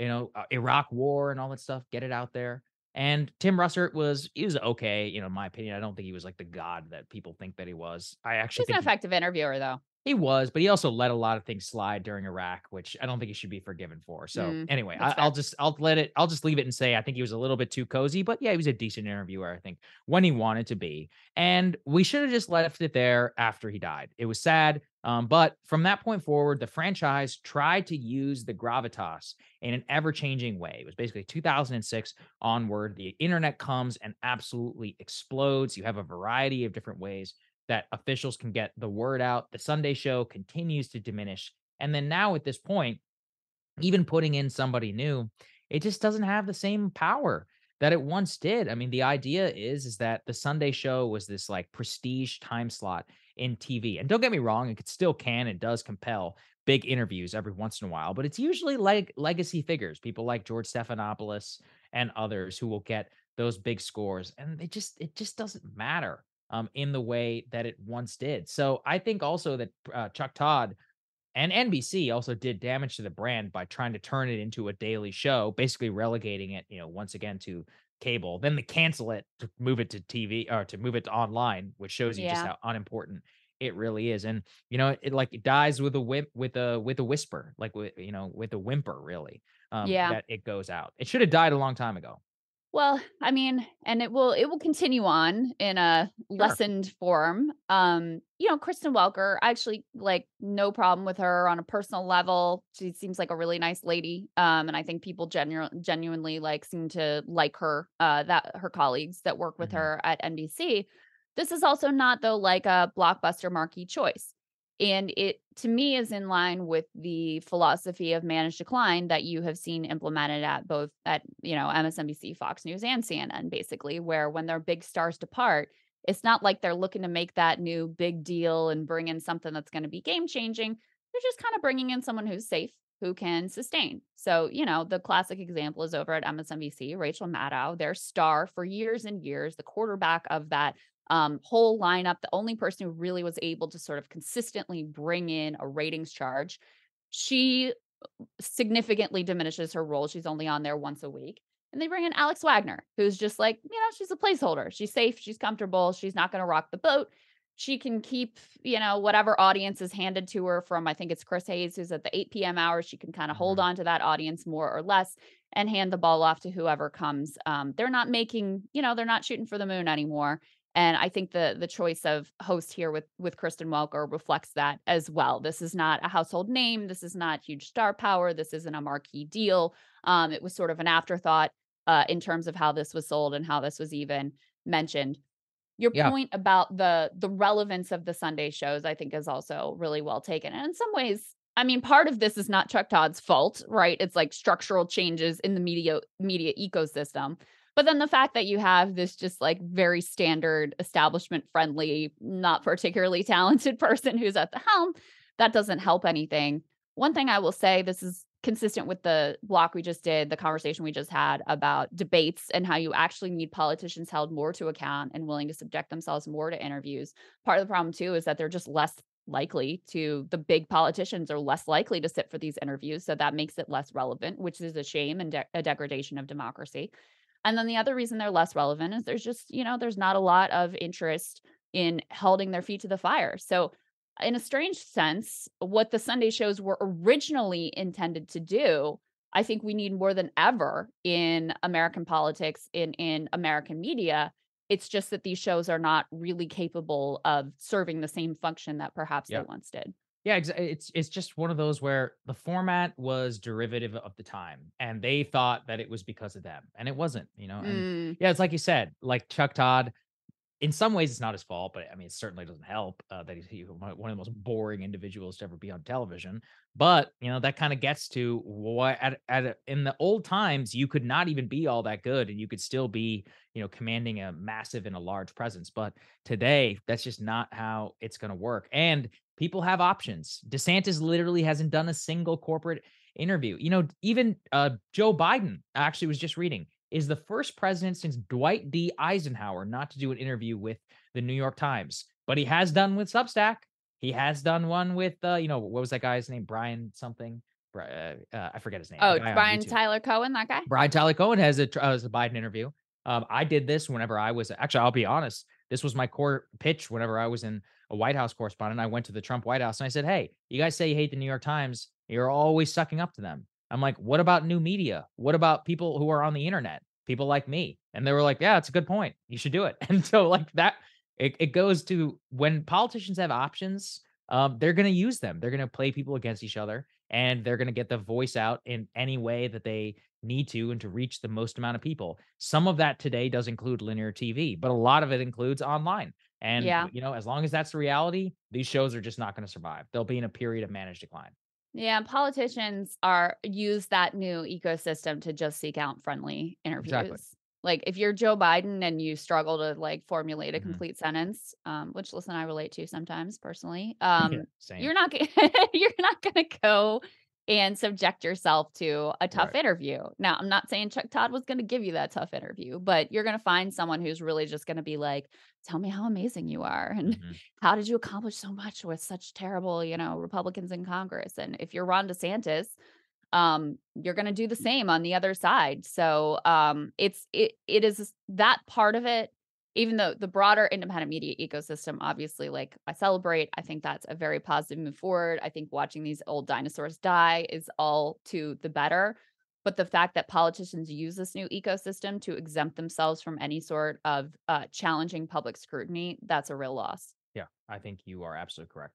Iraq war and all that stuff, get it out there. And Tim Russert was okay, in my opinion. I don't think he was like the god that people think that he was. He's an effective interviewer, though. He was, but he also let a lot of things slide during Iraq, which I don't think he should be forgiven for. So anyway, I'll just leave it and say I think he was a little bit too cozy, but yeah, he was a decent interviewer, I think, when he wanted to be. And we should have just left it there after he died. It was sad. But from that point forward, the franchise tried to use the gravitas in an ever-changing way. It was basically 2006 onward. The internet comes and absolutely explodes. You have a variety of different ways that officials can get the word out. The Sunday show continues to diminish. And then now at this point, even putting in somebody new, it just doesn't have the same power that it once did. I mean, the idea is that the Sunday show was this like prestige time slot in TV. And don't get me wrong, it does compel big interviews every once in a while, but it's usually like legacy figures, people like George Stephanopoulos and others who will get those big scores. And it just doesn't matter in the way that it once did. So I think also that Chuck Todd and NBC also did damage to the brand by trying to turn it into a daily show, basically relegating it, once again to cable. Then they cancel it to move it to TV or to move it to online, which shows you just how unimportant it really is. And it dies with a whisper, like with a whimper, really. That it goes out. It should have died a long time ago. Well, I mean, and it will continue on in a lessened form. Kristen Welker, I actually no problem with her on a personal level. She seems like a really nice lady. And I think people genuinely seem to like her, that her colleagues that work with her at NBC. This is also not though like a blockbuster marquee choice. And it, to me, is in line with the philosophy of managed decline that you have seen implemented at both MSNBC, Fox News, and CNN, basically, where when their big stars depart, it's not like they're looking to make that new big deal and bring in something that's going to be game changing. They're just kind of bringing in someone who's safe, who can sustain. So, the classic example is over at MSNBC, Rachel Maddow, their star for years and years, the quarterback of that whole lineup. The only person who really was able to sort of consistently bring in a ratings charge. She significantly diminishes her role. She's only on there once a week. And they bring in Alex Wagner, who's just like, she's a placeholder. She's safe. She's comfortable. She's not going to rock the boat. She can keep, whatever audience is handed to her from, I think it's Chris Hayes, who's at the 8 p.m. hour. She can kind of hold on to that audience more or less and hand the ball off to whoever comes. They're not making, they're not shooting for the moon anymore. And I think the choice of host here with Kristen Welker reflects that as well. This is not a household name. This is not huge star power. This isn't a marquee deal. It was sort of an afterthought in terms of how this was sold and how this was even mentioned. Your point about the relevance of the Sunday shows, I think, is also really well taken. And in some ways, I mean, part of this is not Chuck Todd's fault, right? It's like structural changes in the media ecosystem. But then the fact that you have this just like very standard establishment friendly, not particularly talented person who's at the helm, that doesn't help anything. One thing I will say, this is consistent with the block we just did, the conversation we just had about debates and how you actually need politicians held more to account and willing to subject themselves more to interviews. Part of the problem too is that they're just less likely to, the big politicians are less likely to sit for these interviews. So that makes it less relevant, which is a shame and a degradation of democracy. And then the other reason they're less relevant is there's just, there's not a lot of interest in holding their feet to the fire. So in a strange sense, what the Sunday shows were originally intended to do, I think we need more than ever in American politics, in American media. It's just that these shows are not really capable of serving the same function that perhaps they once did. Yeah, it's just one of those where the format was derivative of the time, and they thought that it was because of them, and it wasn't, And yeah, it's like you said, like Chuck Todd. In some ways, it's not his fault, but I mean, it certainly doesn't help that he's one of the most boring individuals to ever be on television. But that kind of gets to what in the old times you could not even be all that good, and you could still be commanding a massive and a large presence. But today, that's just not how it's going to work. And people have options. DeSantis literally hasn't done a single corporate interview. Even Joe Biden actually was just reading. Is the first president since Dwight D. Eisenhower not to do an interview with the New York Times. But he has done with Substack. He has done one with, what was that guy's name? Brian something. I forget his name. Oh, Brian Tyler Cohen, that guy? Brian Tyler Cohen has a Biden interview. I did this whenever I was, actually, I'll be honest. This was my core pitch whenever I was in a White House correspondent. I went to the Trump White House and I said, hey, you guys say you hate the New York Times. You're always sucking up to them. I'm like, what about new media? What about people who are on the internet? People like me. And they were like, yeah, it's a good point. You should do it. And so like that, it goes to when politicians have options, they're going to use them. They're going to play people against each other, and they're going to get the voice out in any way that they need to and to reach the most amount of people. Some of that today does include linear TV, but a lot of it includes online. And, as long as that's the reality, these shows are just not going to survive. They'll be in a period of managed decline. Yeah, politicians use that new ecosystem to just seek out friendly interviews. Exactly. Like if you're Joe Biden and you struggle to like formulate a complete sentence, which listen, I relate to sometimes personally. Same. You're not gonna go and subject yourself to a tough interview. Now, I'm not saying Chuck Todd was going to give you that tough interview, but you're going to find someone who's really just going to be like, tell me how amazing you are. And how did you accomplish so much with such terrible, Republicans in Congress? And if you're Ron DeSantis, you're going to do the same on the other side. So it is that part of it. Even though the broader independent media ecosystem, obviously, like I celebrate, I think that's a very positive move forward. I think watching these old dinosaurs die is all to the better. But the fact that politicians use this new ecosystem to exempt themselves from any sort of challenging public scrutiny, that's a real loss. Yeah, I think you are absolutely correct.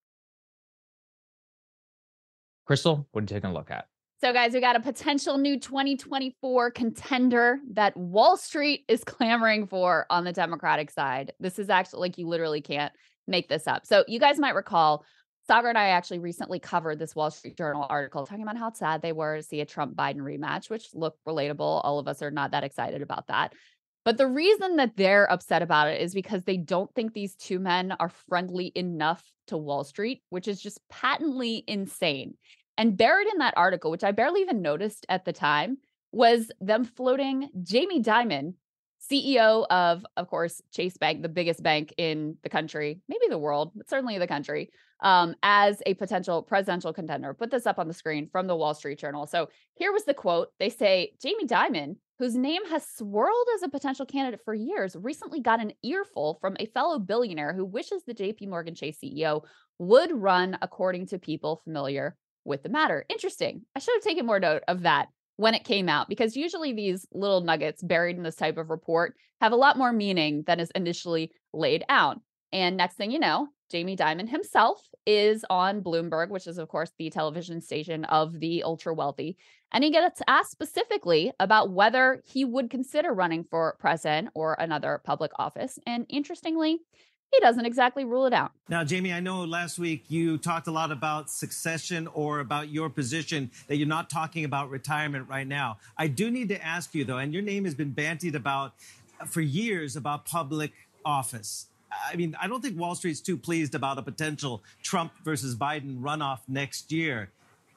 Crystal, what are you taking a look at? So, guys, we got a potential new 2024 contender that Wall Street is clamoring for on the Democratic side. This is actually like you literally can't make this up. So you guys might recall, Sagar and I actually recently covered this Wall Street Journal article talking about how sad they were to see a Trump-Biden rematch, which looked relatable. All of us are not that excited about that. But the reason that they're upset about it is because they don't think these two men are friendly enough to Wall Street, which is just patently insane. And buried in that article, which I barely even noticed at the time, was them floating Jamie Dimon CEO of course, Chase Bank, the biggest bank in the country, maybe the world, but certainly the country, as a potential presidential contender. Put this up on the screen from the Wall Street Journal. So here was the quote. They say, Jamie Dimon, whose name has swirled as a potential candidate for years, recently got an earful from a fellow billionaire who wishes the JP Morgan Chase CEO would run, according to people familiar with the matter. Interesting. I should have taken more note of that when it came out, because usually these little nuggets buried in this type of report have a lot more meaning than is initially laid out. And next thing you know, Jamie Dimon himself is on Bloomberg, which is, of course, the television station of the ultra wealthy. And he gets asked specifically about whether he would consider running for president or another public office. And interestingly, he doesn't exactly rule it out. Now, Jamie, I know last week you talked a lot about succession or about your position, that you're not talking about retirement right now. I do need to ask you, though, and your name has been bandied about for years about public office. I mean, I don't think Wall Street's too pleased about a potential Trump versus Biden runoff next year.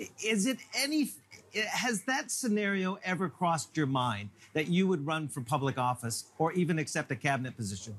Has that scenario ever crossed your mind that you would run for public office or even accept a cabinet position?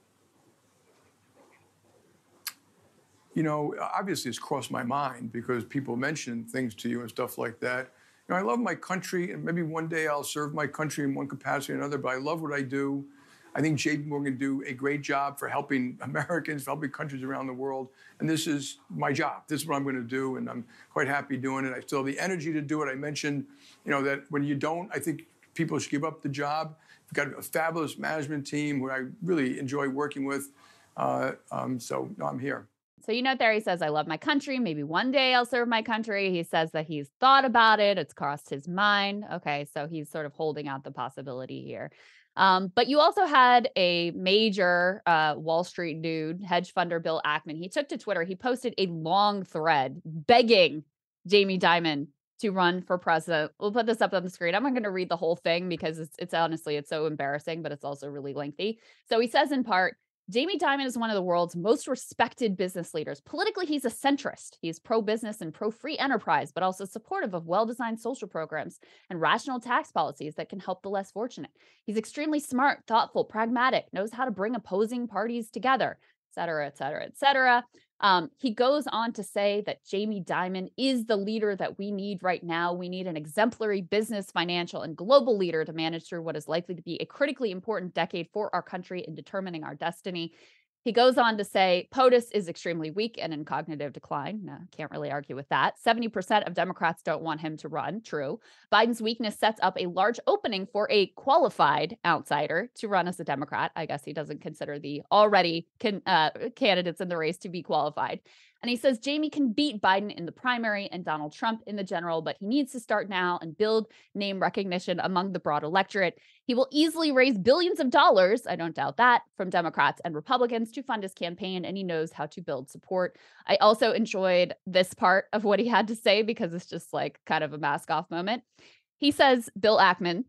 You know, obviously it's crossed my mind because people mention things to you and stuff like that. You know, I love my country, and maybe one day I'll serve my country in one capacity or another, but I love what I do. I think JP Morgan do a great job for helping Americans, for helping countries around the world. And this is my job. This is what I'm going to do, and I'm quite happy doing it. I still have the energy to do it. I mentioned, you know, that when you don't, I think people should give up the job. We've got a fabulous management team who I really enjoy working with. So no, I'm here. So, you know, there he says, I love my country. Maybe one day I'll serve my country. He says that he's thought about it. It's crossed his mind. Okay, so he's sort of holding out the possibility here. But you also had a major Wall Street dude, hedge funder Bill Ackman. He took to Twitter. He posted a long thread begging Jamie Dimon to run for president. We'll put this up on the screen. I'm not going to read the whole thing because it's honestly, it's so embarrassing, but it's also really lengthy. So he says in part, Jamie Dimon is one of the world's most respected business leaders. Politically, he's a centrist. He's pro-business and pro-free enterprise, but also supportive of well-designed social programs and rational tax policies that can help the less fortunate. He's extremely smart, thoughtful, pragmatic, knows how to bring opposing parties together, et cetera, et cetera, et cetera. He goes on to say that Jamie Dimon is the leader that we need right now. We need an exemplary business, financial, and global leader to manage through what is likely to be a critically important decade for our country in determining our destiny. He goes on to say POTUS is extremely weak and in cognitive decline. No, can't really argue with that. 70% of Democrats don't want him to run. True. Biden's weakness sets up a large opening for a qualified outsider to run as a Democrat. I guess he doesn't consider the already candidates in the race to be qualified. And he says Jamie can beat Biden in the primary and Donald Trump in the general, but he needs to start now and build name recognition among the broad electorate. He will easily raise billions of dollars, I don't doubt that, from Democrats and Republicans to fund his campaign, and he knows how to build support. I also enjoyed this part of what he had to say because it's just like kind of a mask off moment. He says, Bill Ackman,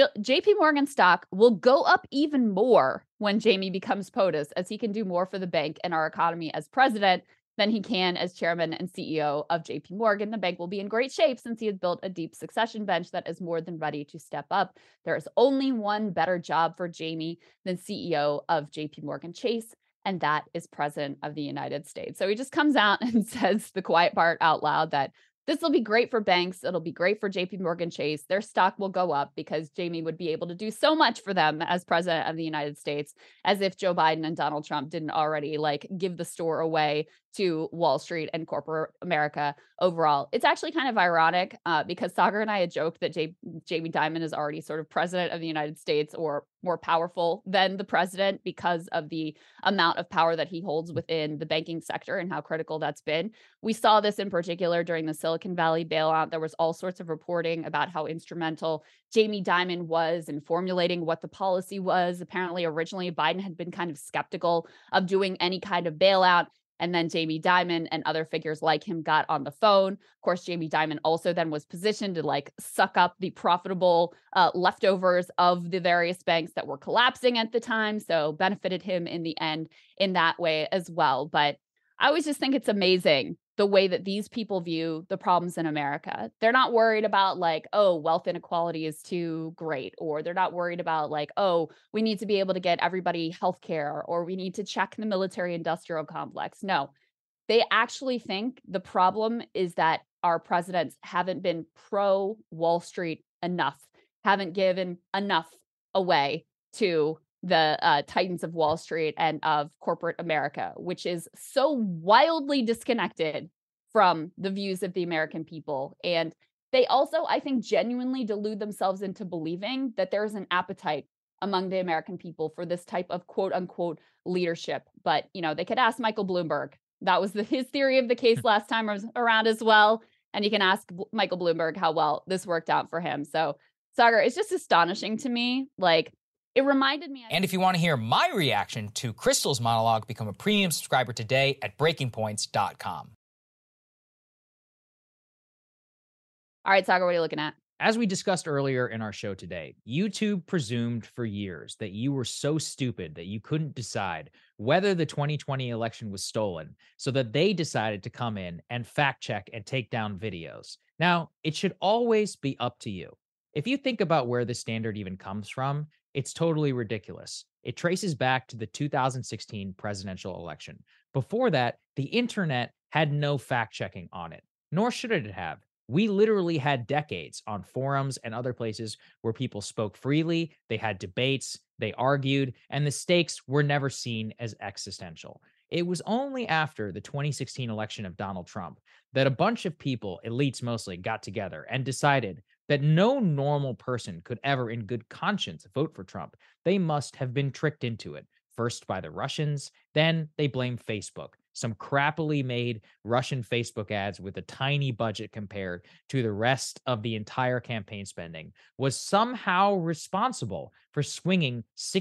JP Morgan stock will go up even more when Jamie becomes POTUS, as he can do more for the bank and our economy as president than he can as chairman and CEO of JP Morgan. The bank will be in great shape since he has built a deep succession bench that is more than ready to step up. There is only one better job for Jamie than CEO of JP Morgan Chase, and that is president of the United States. So he just comes out and says the quiet part out loud that this will be great for banks. It'll be great for JP Morgan Chase. Their stock will go up because Jamie would be able to do so much for them as president of the United States, as if Joe Biden and Donald Trump didn't already give the store away to Wall Street and corporate America overall. It's actually kind of ironic because Sagar and I had joked that Jamie Dimon is already sort of president of the United States, or more powerful than the president, because of the amount of power that he holds within the banking sector and how critical that's been. We saw this in particular during the Silicon Valley bailout. There was all sorts of reporting about how instrumental Jamie Dimon was in formulating what the policy was. Apparently, originally, Biden had been kind of skeptical of doing any kind of bailout. And then Jamie Dimon and other figures like him got on the phone. Of course, Jamie Dimon also then was positioned to suck up the profitable leftovers of the various banks that were collapsing at the time. So benefited him in the end in that way as well. But I always just think it's amazing the way that these people view the problems in America. They're not worried about like, oh, wealth inequality is too great, or they're not worried about like, oh, we need to be able to get everybody healthcare, or we need to check the military industrial complex. No, they actually think the problem is that our presidents haven't been pro Wall Street enough, haven't given enough away to the titans of Wall Street and of corporate America, which is so wildly disconnected from the views of the American people. And they also, I think, genuinely delude themselves into believing that there is an appetite among the American people for this type of quote unquote leadership. But, they could ask Michael Bloomberg. That was his theory of the case last time around as well. And you can ask Michael Bloomberg how well this worked out for him. So, Saagar, it's just astonishing to me. Like, it reminded me. And if you want to hear my reaction to Crystal's monologue, become a premium subscriber today at breakingpoints.com. All right, Saagar, what are you looking at? As we discussed earlier in our show today, YouTube presumed for years that you were so stupid that you couldn't decide whether the 2020 election was stolen, so that they decided to come in and fact check and take down videos. Now, it should always be up to you. If you think about where the standard even comes from, it's totally ridiculous. It traces back to the 2016 presidential election. Before that, the internet had no fact checking on it, nor should it have. We literally had decades on forums and other places where people spoke freely, they had debates, they argued, and the stakes were never seen as existential. It was only after the 2016 election of Donald Trump that a bunch of people, elites mostly, got together and decided that no normal person could ever in good conscience vote for Trump. They must have been tricked into it, first by the Russians, then they blamed Facebook. Some crappily made Russian Facebook ads with a tiny budget compared to the rest of the entire campaign spending was somehow responsible for swinging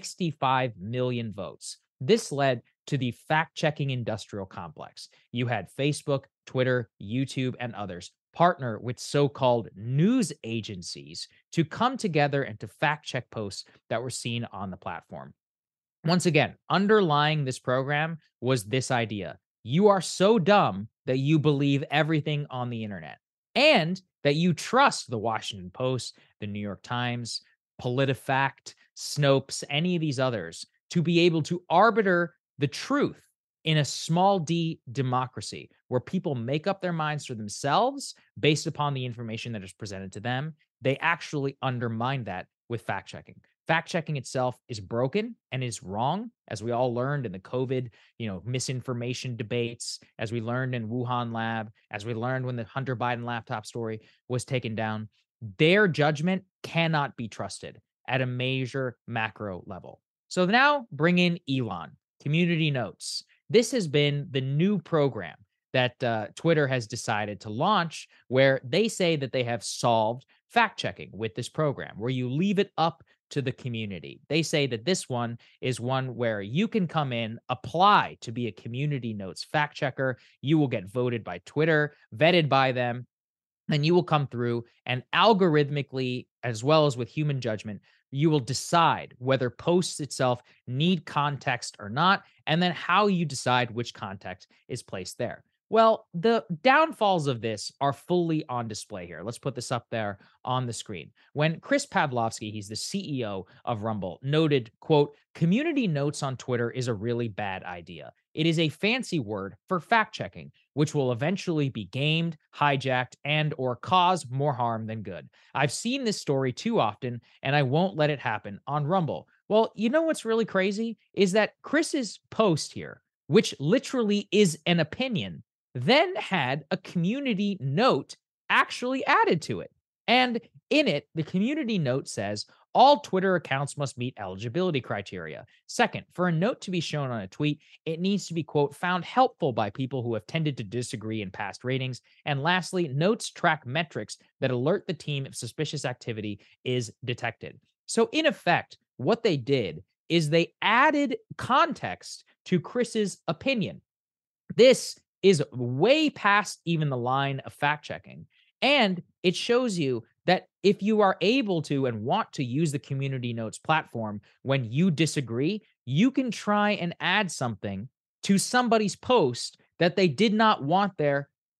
65 million votes. This led to the fact-checking industrial complex. You had Facebook, Twitter, YouTube, and others partner with so-called news agencies to come together and to fact-check posts that were seen on the platform. Once again, underlying this program was this idea. You are so dumb that you believe everything on the internet, and that you trust the Washington Post, the New York Times, PolitiFact, Snopes, any of these others to be able to arbiter the truth in a small d democracy where people make up their minds for themselves based upon the information that is presented to them. They actually undermine that with fact checking. Fact checking itself is broken and is wrong, as we all learned in the COVID, misinformation debates, as we learned in Wuhan lab, as we learned when the Hunter Biden laptop story was taken down. Their judgment cannot be trusted at a major macro level. So now bring in Elon, Community Notes. This has been the new program that Twitter has decided to launch, where they say that they have solved fact checking with this program, where you leave it up to the community. They say that this one is one where you can come in, apply to be a Community Notes fact checker. You will get voted by Twitter, vetted by them, and you will come through and algorithmically, as well as with human judgment, you will decide whether posts itself need context or not, and then how you decide which context is placed there. Well, the downfalls of this are fully on display here. Let's put this up there on the screen. When Chris Pavlovski, he's the CEO of Rumble, noted, quote, "Community Notes on Twitter is a really bad idea. It is a fancy word for fact checking, which will eventually be gamed, hijacked, and or cause more harm than good. I've seen this story too often, and I won't let it happen on Rumble." Well, you know what's really crazy is that Chris's post here, which literally is an opinion, then had a community note actually added to it. And in it, the community note says, all Twitter accounts must meet eligibility criteria. Second, for a note to be shown on a tweet, it needs to be, quote, found helpful by people who have tended to disagree in past ratings. And lastly, notes track metrics that alert the team if suspicious activity is detected. So in effect, what they did is they added context to Chris's opinion. This is way past even the line of fact checking. And it shows you that if you are able to and want to use the Community Notes platform when you disagree, you can try and add something to somebody's post that they did not want there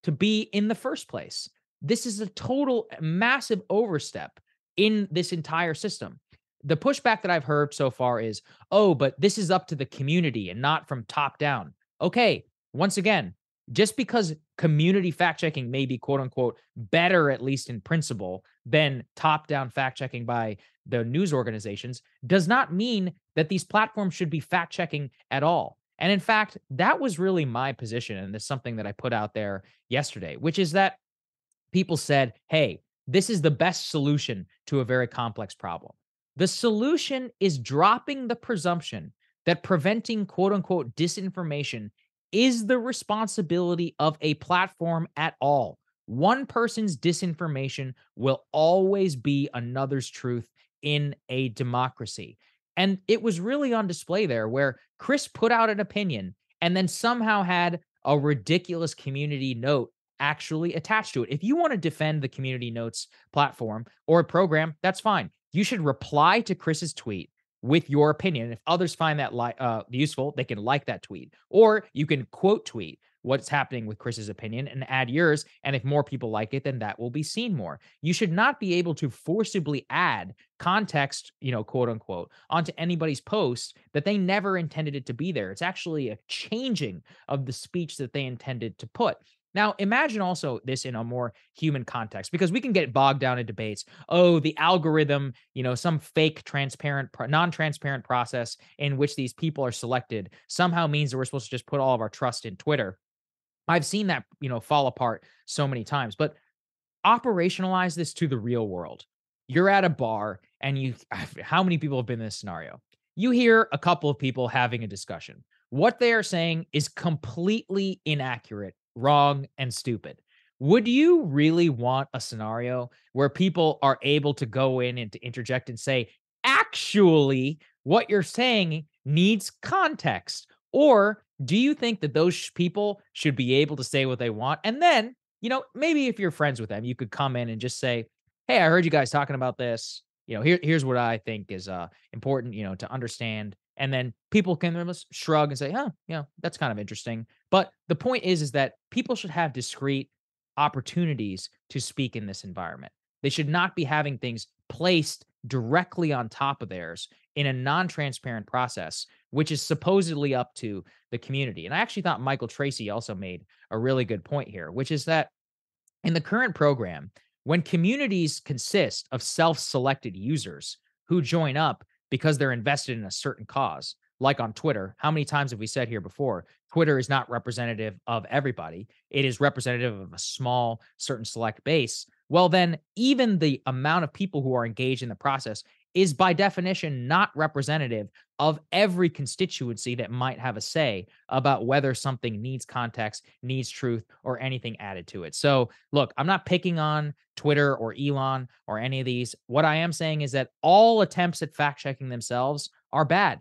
to be in the first place. This is a total massive overstep in this entire system. The pushback that I've heard so far is, oh, but this is up to the community and not from top down. Okay, once again, just because community fact checking may be quote unquote better, at least in principle, than top down fact checking by the news organizations, does not mean that these platforms should be fact checking at all. And in fact, that was really my position. And it's something that I put out there yesterday, which is that people said, hey, this is the best solution to a very complex problem. The solution is dropping the presumption that preventing quote unquote disinformation is the responsibility of a platform at all. One person's disinformation will always be another's truth in a democracy. And it was really on display there where Chris put out an opinion and then somehow had a ridiculous community note actually attached to it. If you want to defend the community notes platform or program, that's fine. You should reply to Chris's tweet with your opinion. If others find that useful, they can like that tweet. Or you can quote tweet what's happening with Chris's opinion and add yours. And if more people like it, then that will be seen more. You should not be able to forcibly add context, quote unquote, onto anybody's post that they never intended it to be there. It's actually a changing of the speech that they intended to put. Now, imagine also this in a more human context, because we can get bogged down in debates. Oh, the algorithm, some fake non-transparent process in which these people are selected somehow means that we're supposed to just put all of our trust in Twitter. I've seen that, fall apart so many times, but operationalize this to the real world. You're at a bar and how many people have been in this scenario? You hear a couple of people having a discussion. What they are saying is completely inaccurate, wrong, and stupid. Would you really want a scenario where people are able to go in and to interject and say, actually, what you're saying needs context? Or do you think that those people should be able to say what they want? And then, maybe if you're friends with them, you could come in and just say, hey, I heard you guys talking about this. Here's what I think is important, to understand. And then people can shrug and say, that's kind of interesting. But the point is that people should have discrete opportunities to speak in this environment. They should not be having things placed directly on top of theirs in a non-transparent process, which is supposedly up to the community. And I actually thought Michael Tracy also made a really good point here, which is that in the current program, when communities consist of self-selected users who join up because they're invested in a certain cause, like on Twitter, how many times have we said here before, Twitter is not representative of everybody. It is representative of a small, certain select base. Well, then even the amount of people who are engaged in the process is by definition not representative of every constituency that might have a say about whether something needs context, needs truth, or anything added to it. So look, I'm not picking on Twitter or Elon or any of these. What I am saying is that all attempts at fact checking themselves are bad.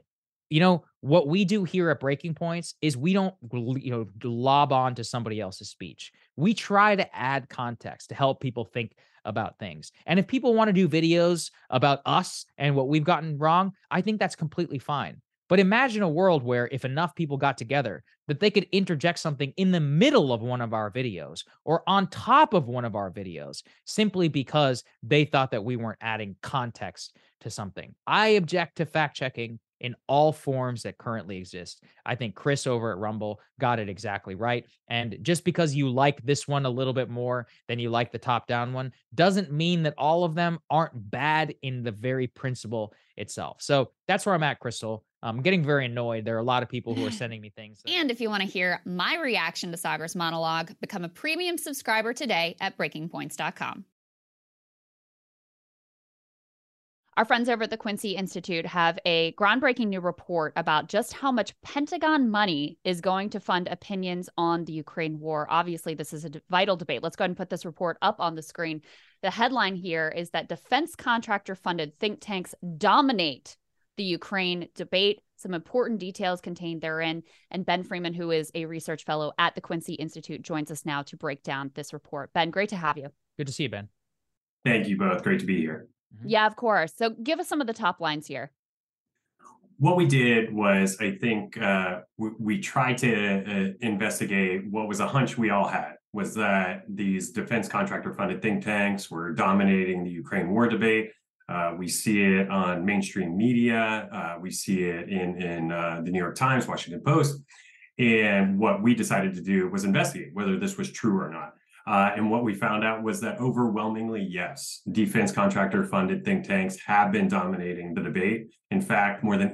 What we do here at Breaking Points is we don't, lob on to somebody else's speech. We try to add context to help people think about things. And if people want to do videos about us and what we've gotten wrong, I think that's completely fine. But imagine a world where if enough people got together, that they could interject something in the middle of one of our videos or on top of one of our videos, simply because they thought that we weren't adding context to something. I object to fact checking in all forms that currently exist. I think Chris over at Rumble got it exactly right. And just because you like this one a little bit more than you like the top-down one doesn't mean that all of them aren't bad in the very principle itself. So that's where I'm at, Crystal. I'm getting very annoyed. There are a lot of people who are sending me things. And if you want to hear my reaction to Sagar's monologue, become a premium subscriber today at breakingpoints.com. Our friends over at the Quincy Institute have a groundbreaking new report about just how much Pentagon money is going to fund opinions on the Ukraine war. Obviously, this is a vital debate. Let's go ahead and put this report up on the screen. The headline here is that defense contractor-funded think tanks dominate the Ukraine debate. Some important details contained therein. And Ben Freeman, who is a research fellow at the Quincy Institute, joins us now to break down this report. Ben, great to have you. Good to see you, Ben. Thank you both. Great to be here. Yeah, of course. So give us some of the top lines here. What we did was, I think, we tried to investigate what was a hunch we all had, was that these defense contractor funded think tanks were dominating the Ukraine war debate. We see it on mainstream media. We see it in the New York Times, Washington Post. And what we decided to do was investigate whether this was true or not. And what we found out was that overwhelmingly, yes, defense contractor funded think tanks have been dominating the debate. In fact, more than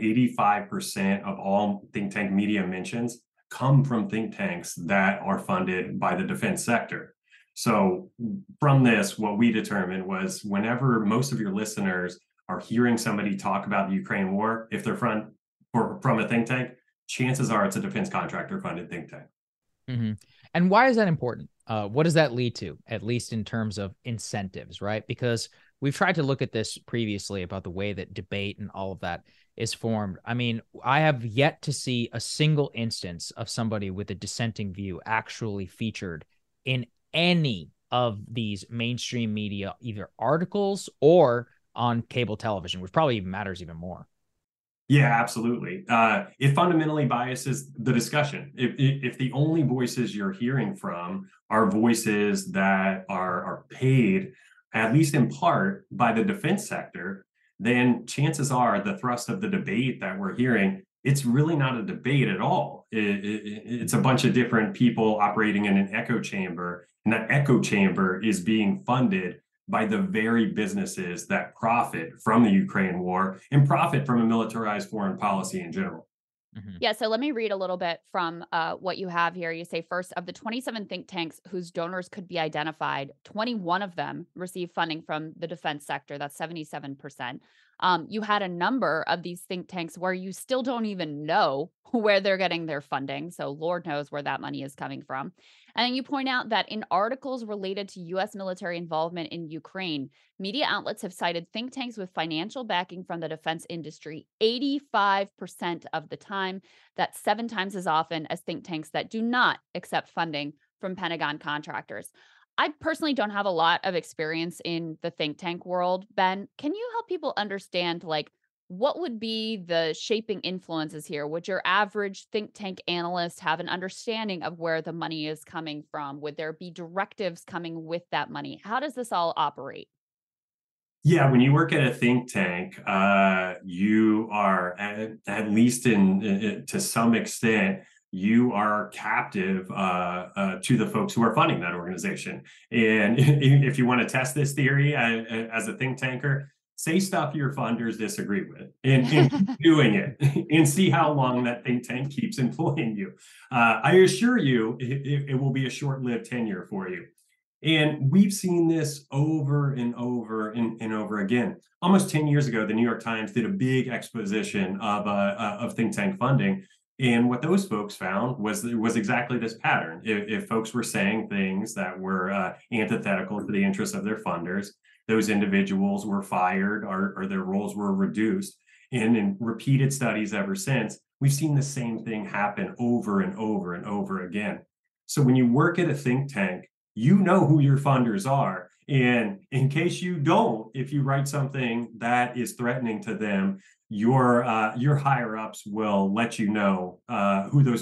85% of all think tank media mentions come from think tanks that are funded by the defense sector. So from this, what we determined was whenever most of your listeners are hearing somebody talk about the Ukraine war, if they're from a think tank, chances are it's a defense contractor funded think tank. Mm-hmm. And why is that important? What does that lead to, at least in terms of incentives, right? Because we've tried to look at this previously about the way that debate and all of that is formed. I mean, I have yet to see a single instance of somebody with a dissenting view actually featured in any of these mainstream media, either articles or on cable television, which probably even matters even more. Yeah, absolutely. It fundamentally biases the discussion. If the only voices you're hearing from are voices that are paid, at least in part, by the defense sector, then chances are the thrust of the debate that we're hearing, it's really not a debate at all. It's a bunch of different people operating in an echo chamber, and that echo chamber is being funded by the very businesses that profit from the Ukraine war and profit from a militarized foreign policy in general. Mm-hmm. Yeah, so let me read a little bit from what you have here. You say, first, of the 27 think tanks whose donors could be identified, 21 of them receive funding from the defense sector. That's 77%. You had a number of these think tanks where you still don't even know where they're getting their funding. So Lord knows where that money is coming from. And then you point out that in articles related to U.S. military involvement in Ukraine, media outlets have cited think tanks with financial backing from the defense industry 85% of the time. That's 7 times as often as think tanks that do not accept funding from Pentagon contractors. I personally don't have a lot of experience in the think tank world. Ben, can you help people understand, like, what would be the shaping influences here? Would your average think tank analyst have an understanding of where the money is coming from? Would there be directives coming with that money? How does this all operate? Yeah, when you work at a think tank, you are at least to some extent, you are captive to the folks who are funding that organization. And if you want to test this theory as a think tanker, say stuff your funders disagree with and keep doing it and see how long that think tank keeps employing you. I assure you, it will be a short-lived tenure for you. And we've seen this over and over and over again. Almost 10 years ago, the New York Times did a big exposition of think tank funding. And what those folks found was exactly this pattern. If folks were saying things that were antithetical to the interests of their funders, those individuals were fired or their roles were reduced. And in repeated studies ever since, we've seen the same thing happen over and over and over again. So when you work at a think tank, you know who your funders are. And in case you don't, if you write something that is threatening to them, your higher ups will let you know who those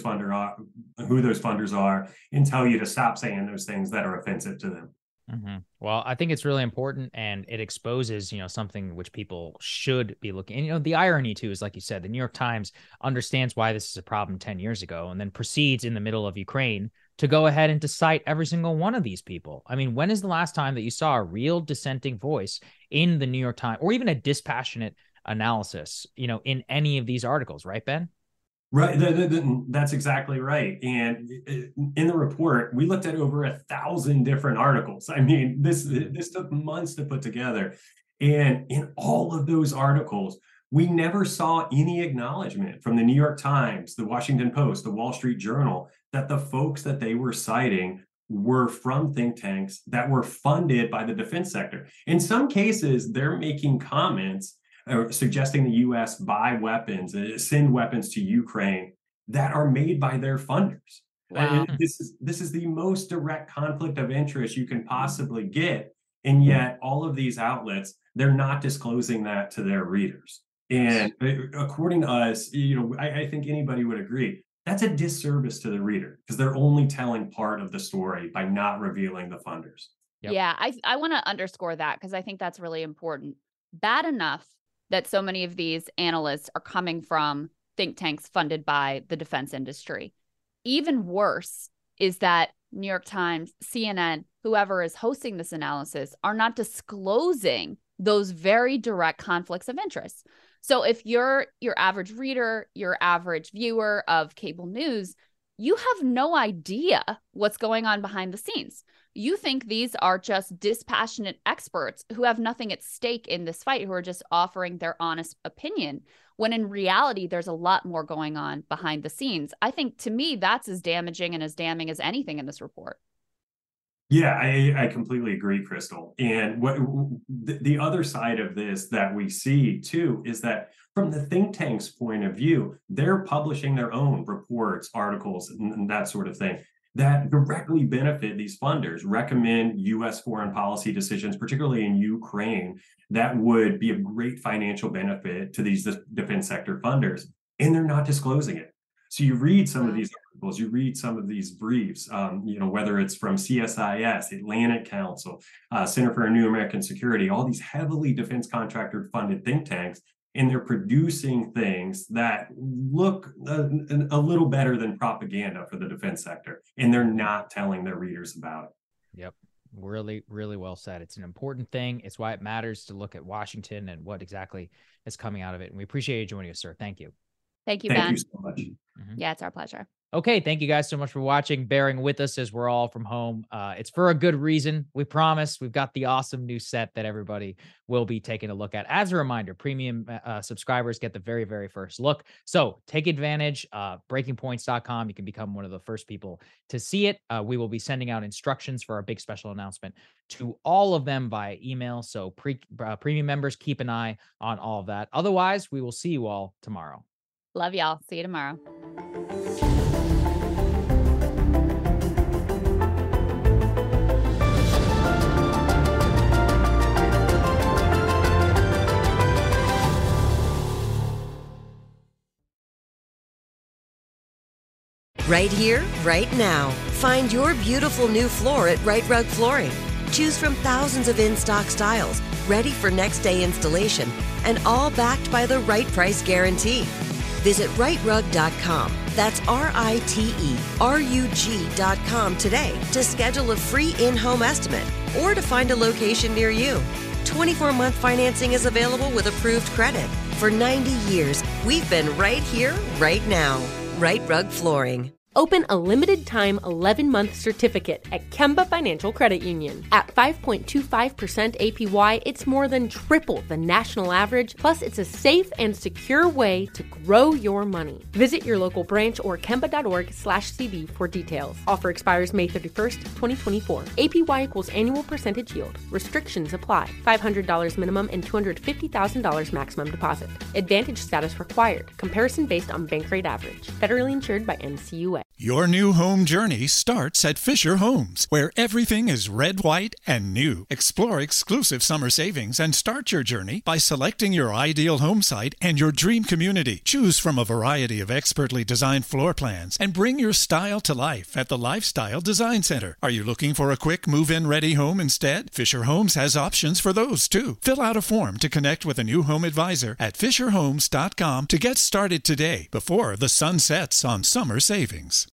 funders are, and tell you to stop saying those things that are offensive to them. Mm-hmm. Well, I think it's really important, and it exposes, something which people should be looking. And, the irony too is, like you said, the New York Times understands why this is a problem 10 years ago, and then proceeds in the middle of Ukraine to go ahead and to cite every single one of these people. I mean, when is the last time that you saw a real dissenting voice in the New York Times, or even a dispassionate analysis, in any of these articles, right, Ben? Right. That's exactly right. And in the report, we looked at over 1,000 different articles. I mean, this took months to put together. And in all of those articles, we never saw any acknowledgement from the New York Times, the Washington Post, the Wall Street Journal, that the folks that they were citing were from think tanks that were funded by the defense sector. In some cases, they're making comments suggesting the U.S. buy weapons, send weapons to Ukraine that are made by their funders. Wow. This is the most direct conflict of interest you can possibly get. And yet all of these outlets, they're not disclosing that to their readers. And according to us, I think anybody would agree, that's a disservice to the reader because they're only telling part of the story by not revealing the funders. Yep. Yeah, I want to underscore that because I think that's really important. Bad enough that so many of these analysts are coming from think tanks funded by the defense industry. Even worse is that New York Times, CNN, whoever is hosting this analysis are not disclosing those very direct conflicts of interest. So if you're your average reader, your average viewer of cable news, you have no idea what's going on behind the scenes. You think these are just dispassionate experts who have nothing at stake in this fight, who are just offering their honest opinion, when in reality, there's a lot more going on behind the scenes. I think, to me, that's as damaging and as damning as anything in this report. Yeah, I completely agree, Crystal. And what the other side of this that we see too is that from the think tank's point of view, they're publishing their own reports, articles, and that sort of thing that directly benefit these funders, recommend U.S. foreign policy decisions, particularly in Ukraine, that would be of great financial benefit to these defense sector funders, and they're not disclosing it. So you read some of these articles, you read some of these briefs, whether it's from CSIS, Atlantic Council, Center for a New American Security, all these heavily defense contractor funded think tanks, and they're producing things that look a little better than propaganda for the defense sector, and they're not telling their readers about it. Yep. Really, really well said. It's an important thing. It's why it matters to look at Washington and what exactly is coming out of it. And we appreciate you joining us, sir. Thank you. Thank you, Ben. Thank you so much. Yeah, it's our pleasure. Okay, thank you guys so much for watching, bearing with us as we're all from home. It's for a good reason. We promise. We've got the awesome new set that everybody will be taking a look at. As a reminder, premium subscribers get the very, very first look. So take advantage. Breakingpoints.com. You can become one of the first people to see it. We will be sending out instructions for our big special announcement to all of them via email. So premium members, keep an eye on all of that. Otherwise, we will see you all tomorrow. Love y'all. See you tomorrow. Right here, right now. Find your beautiful new floor at Right Rug Flooring. Choose from thousands of in-stock styles, ready for next day installation, and all backed by the right price guarantee. Visit rightrug.com. That's RITERUG.com today to schedule a free in-home estimate or to find a location near you. 24-month financing is available with approved credit. For 90 years, we've been right here, right now. Right Rug Flooring. Open a limited-time 11-month certificate at Kemba Financial Credit Union. At 5.25% APY, it's more than triple the national average, plus it's a safe and secure way to grow your money. Visit your local branch or kemba.org/cb for details. Offer expires May 31st, 2024. APY equals annual percentage yield. Restrictions apply. $500 minimum and $250,000 maximum deposit. Advantage status required. Comparison based on bank rate average. Federally insured by NCUA. Your new home journey starts at Fisher Homes, where everything is red, white, and new. Explore exclusive summer savings and start your journey by selecting your ideal home site and your dream community. Choose from a variety of expertly designed floor plans and bring your style to life at the Lifestyle Design Center. Are you looking for a quick move-in ready home instead? Fisher Homes has options for those too. Fill out a form to connect with a new home advisor at fisherhomes.com to get started today before the sun sets on summer savings.